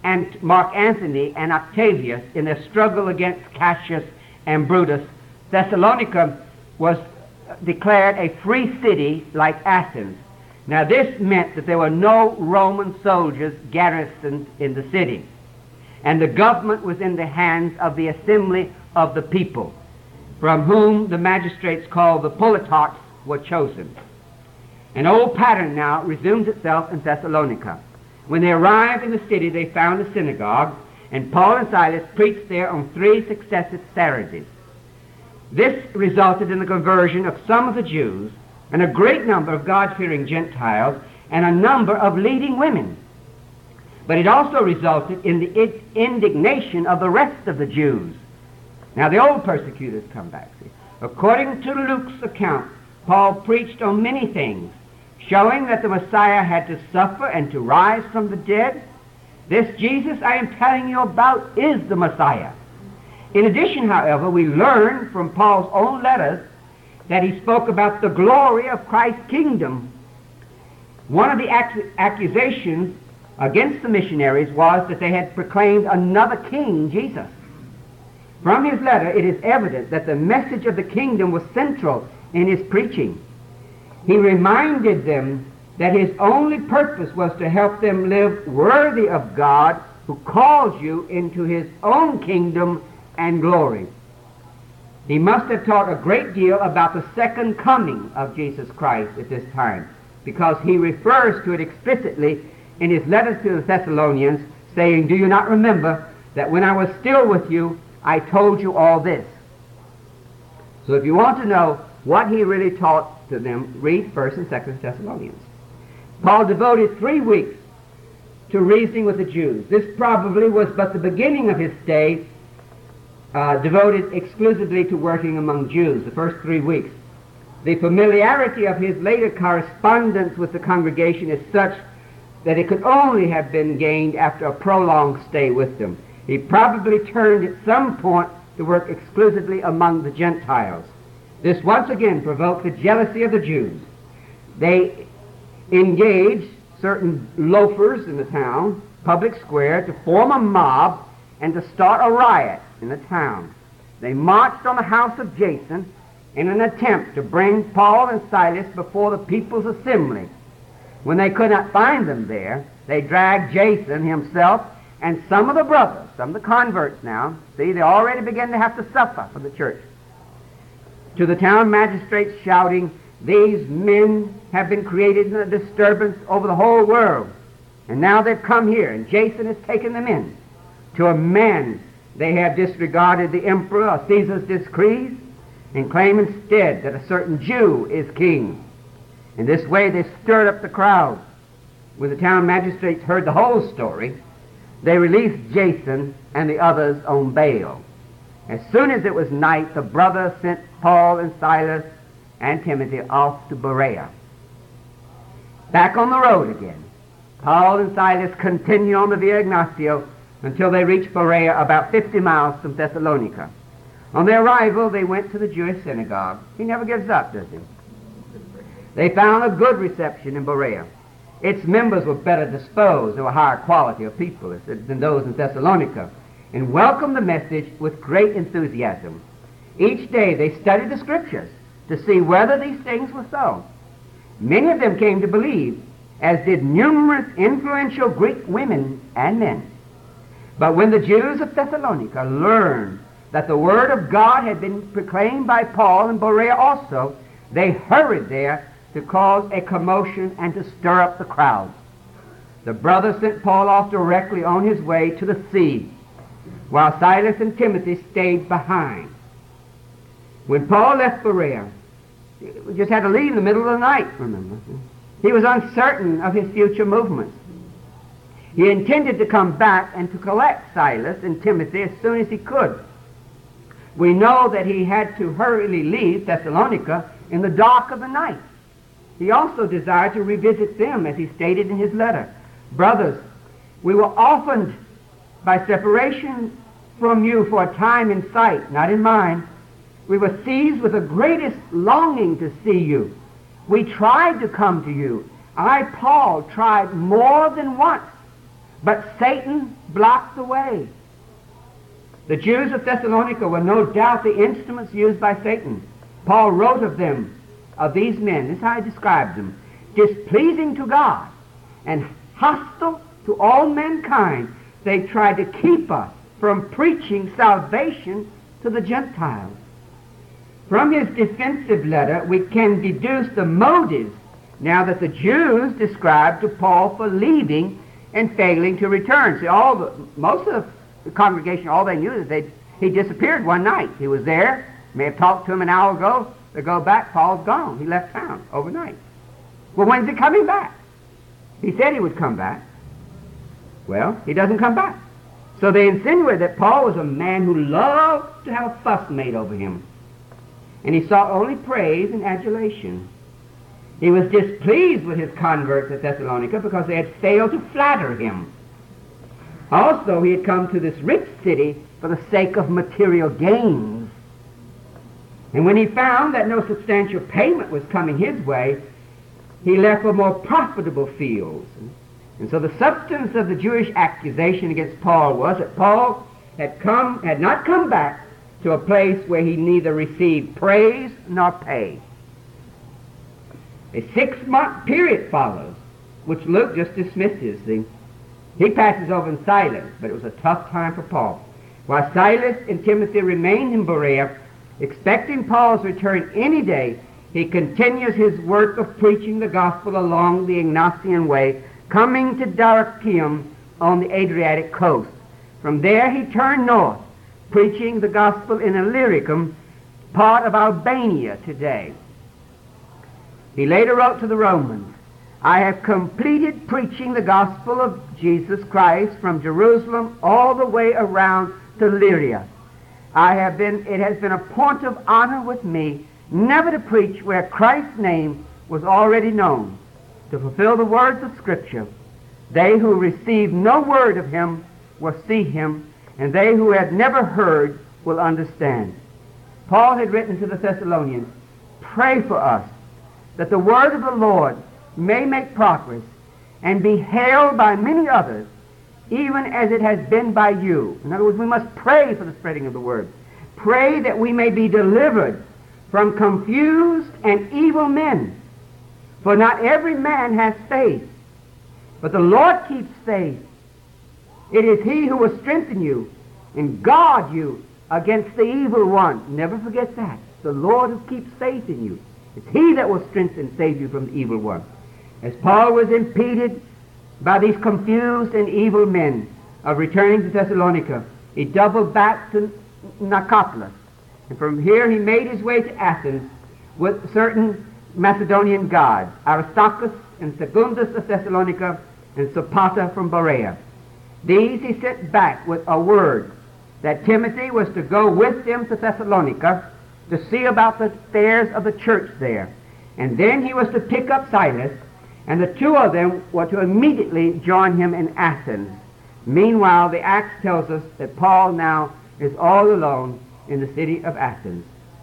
and Mark Antony and Octavius in their struggle against Cassius and Brutus, Thessalonica was declared a free city like Athens. Now this meant that there were no Roman soldiers garrisoned in the city, and the government was in the hands of the assembly of the people, from whom the magistrates called the politarchs were chosen. An old pattern now resumes itself in Thessalonica. When they arrived in the city, they found a synagogue, and Paul and Silas preached there on 3 successive Saturdays. This resulted in the conversion of some of the Jews and a great number of God-fearing Gentiles and a number of leading women. But it also resulted in the indignation of the rest of the Jews. Now the old persecutors come back. See? According to Luke's account, Paul preached on many things, showing that the Messiah had to suffer and to rise from the dead. This Jesus I am telling you about is the Messiah. In addition, however, we learn from Paul's own letters that he spoke about the glory of Christ's kingdom. One of the accusations against the missionaries was that they had proclaimed another king, Jesus. From his letter, it is evident that the message of the kingdom was central in his preaching. He reminded them that his only purpose was to help them live worthy of God, who calls you into his own kingdom and glory. He must have taught a great deal about the second coming of Jesus Christ at this time, because he refers to it explicitly in his letters to the Thessalonians, saying, "Do you not remember that when I was still with you, I told you all this?" So if you want to know what he really taught to them, read 1st and 2nd Thessalonians. Paul devoted 3 weeks to reasoning with the Jews. This probably was but the beginning of his stay, devoted exclusively to working among Jews, the first 3 weeks. The familiarity of his later correspondence with the congregation is such that it could only have been gained after a prolonged stay with them. He probably turned at some point to work exclusively among the Gentiles. This once again provoked the jealousy of the Jews. They engaged certain loafers in the town, public square, to form a mob and to start a riot in the town. They marched on the house of Jason in an attempt to bring Paul and Silas before the people's assembly. When they could not find them there, they dragged Jason himself and some of the brothers, some of the converts now, see, they already began to have to suffer for the church, to the town magistrates, shouting, "These men have been created in a disturbance over the whole world, and now they've come here, and Jason has taken them in. To a man they have disregarded the emperor or Caesar's decrees, and claim instead that a certain Jew is king." In this way they stirred up the crowd. When the town magistrates heard the whole story, they released Jason and the others on bail. As soon as it was night, the brothers sent Paul and Silas and Timothy off to Berea. Back on the road again, Paul and Silas continued on the Via Ignatia until they reached Berea, about 50 miles from Thessalonica. On their arrival, they went to the Jewish synagogue. He never gives up, does he? They found a good reception in Berea. Its members were better disposed, they were higher quality of people than those in Thessalonica, and welcomed the message with great enthusiasm. Each day they studied the Scriptures to see whether these things were so. Many of them came to believe, as did numerous influential Greek women and men. But when the Jews of Thessalonica learned that the Word of God had been proclaimed by Paul in Berea also, they hurried there to cause a commotion and to stir up the crowds. The brothers sent Paul off directly on his way to the sea, while Silas and Timothy stayed behind. When Paul left Berea, he just had to leave in the middle of the night, remember. He was uncertain of his future movements. He intended to come back and to collect Silas and Timothy as soon as he could. We know that he had to hurriedly leave Thessalonica in the dark of the night. He also desired to revisit them, as he stated in his letter. "Brothers, we were orphaned by separation from you for a time in sight, not in mind. We were seized with the greatest longing to see you. We tried to come to you. I, Paul, tried more than once, But Satan blocked the way. The Jews of Thessalonica were no doubt the instruments used by Satan. Paul wrote of them, of these men, this is how he described them: displeasing to God and hostile to all mankind. They tried to keep us from preaching salvation to the Gentiles. From his defensive letter, we can deduce the motives now that the Jews described to Paul for leaving and failing to return. See, most of the congregation, all they knew is that he disappeared one night. He was there, may have talked to him an hour ago. They go back, Paul's gone. He left town overnight. Well, when's he coming back? He said he would come back. Well, he doesn't come back. So they insinuated that Paul was a man who loved to have a fuss made over him, and he sought only praise and adulation. He was displeased with his converts at Thessalonica because they had failed to flatter him. Also, he had come to this rich city for the sake of material gains. And when he found that no substantial payment was coming his way, he left for more profitable fields. And so the substance of the Jewish accusation against Paul was that Paul had not come back to a place where he neither received praise nor pay. A 6-month period follows, which Luke just dismisses. He passes over in silence, but it was a tough time for Paul. While Silas and Timothy remained in Berea, expecting Paul's return any day, he continues his work of preaching the gospel along the Ignatian way, coming to Dyrrhachium on the Adriatic coast. From there he turned north, preaching the gospel in Illyricum, part of Albania today. He later wrote to the Romans, "I have completed preaching the gospel of Jesus Christ from Jerusalem all the way around to Lyria. It has been a point of honor with me never to preach where Christ's name was already known, to fulfill the words of Scripture. They who receive no word of him will see him, and they who have never heard will understand." Paul had written to the Thessalonians, "Pray for us, that the word of the Lord may make progress and be hailed by many others, even as it has been by you." In other words, we must pray for the spreading of the word. Pray that we may be delivered from confused and evil men. For not every man has faith, but the Lord keeps faith. It is he who will strengthen you and guard you against the evil one. Never forget that. The Lord who keeps faith in you. It's he that will strengthen and save you from the evil one. As Paul was impeded by these confused and evil men of returning to Thessalonica, he doubled back to Nicopolis. And from here he made his way to Athens with certain Macedonian gods, Aristarchus and Secundus of Thessalonica and Sopater from Berea. These he sent back with a word that Timothy was to go with them to Thessalonica to see about the affairs of the church there. And then he was to pick up Silas, and the two of them were to immediately join him in Athens. Meanwhile, the Acts tells us that Paul now is all alone in the city of Athens.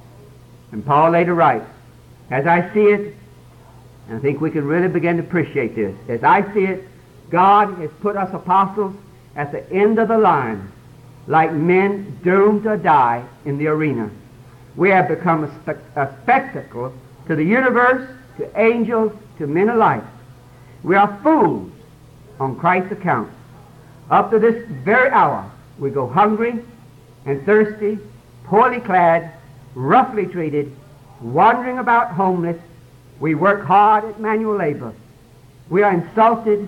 And Paul later writes, "As I see it," and I think we can really begin to appreciate this, "as I see it, God has put us apostles at the end of the line, like men doomed to die in the arena. We have become a spectacle to the universe, to angels, to men alike. We are fools on Christ's account. Up to this very hour, we go hungry and thirsty, poorly clad, roughly treated, wandering about homeless. We work hard at manual labor. We are insulted.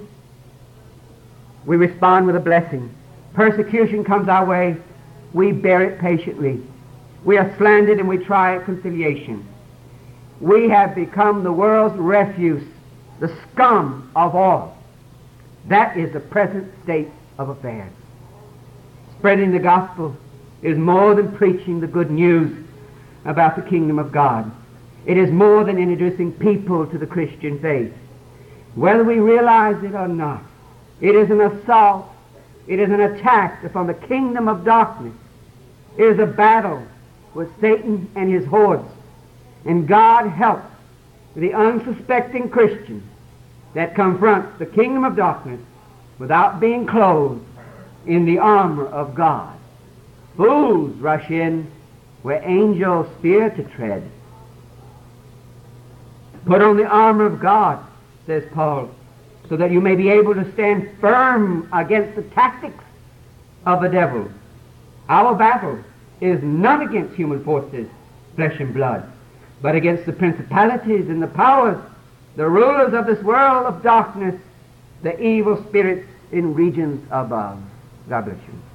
We respond with a blessing. Persecution comes our way. We bear it patiently. We are slandered and we try conciliation. We have become the world's refuse, the scum of all. That is the present state of affairs. Spreading the gospel is more than preaching the good news about the kingdom of God. It is more than introducing people to the Christian faith. Whether we realize it or not, it is an assault, it is an attack upon the kingdom of darkness. It is a battle with Satan and his hordes. And God helps the unsuspecting Christian that confronts the kingdom of darkness without being clothed in the armor of God. Fools rush in where angels fear to tread. Put on the armor of God, says Paul, so that you may be able to stand firm against the tactics of the devil. Our battle is not against human forces, flesh and blood, but against the principalities and the powers, the rulers of this world of darkness, the evil spirits in regions above. God bless you.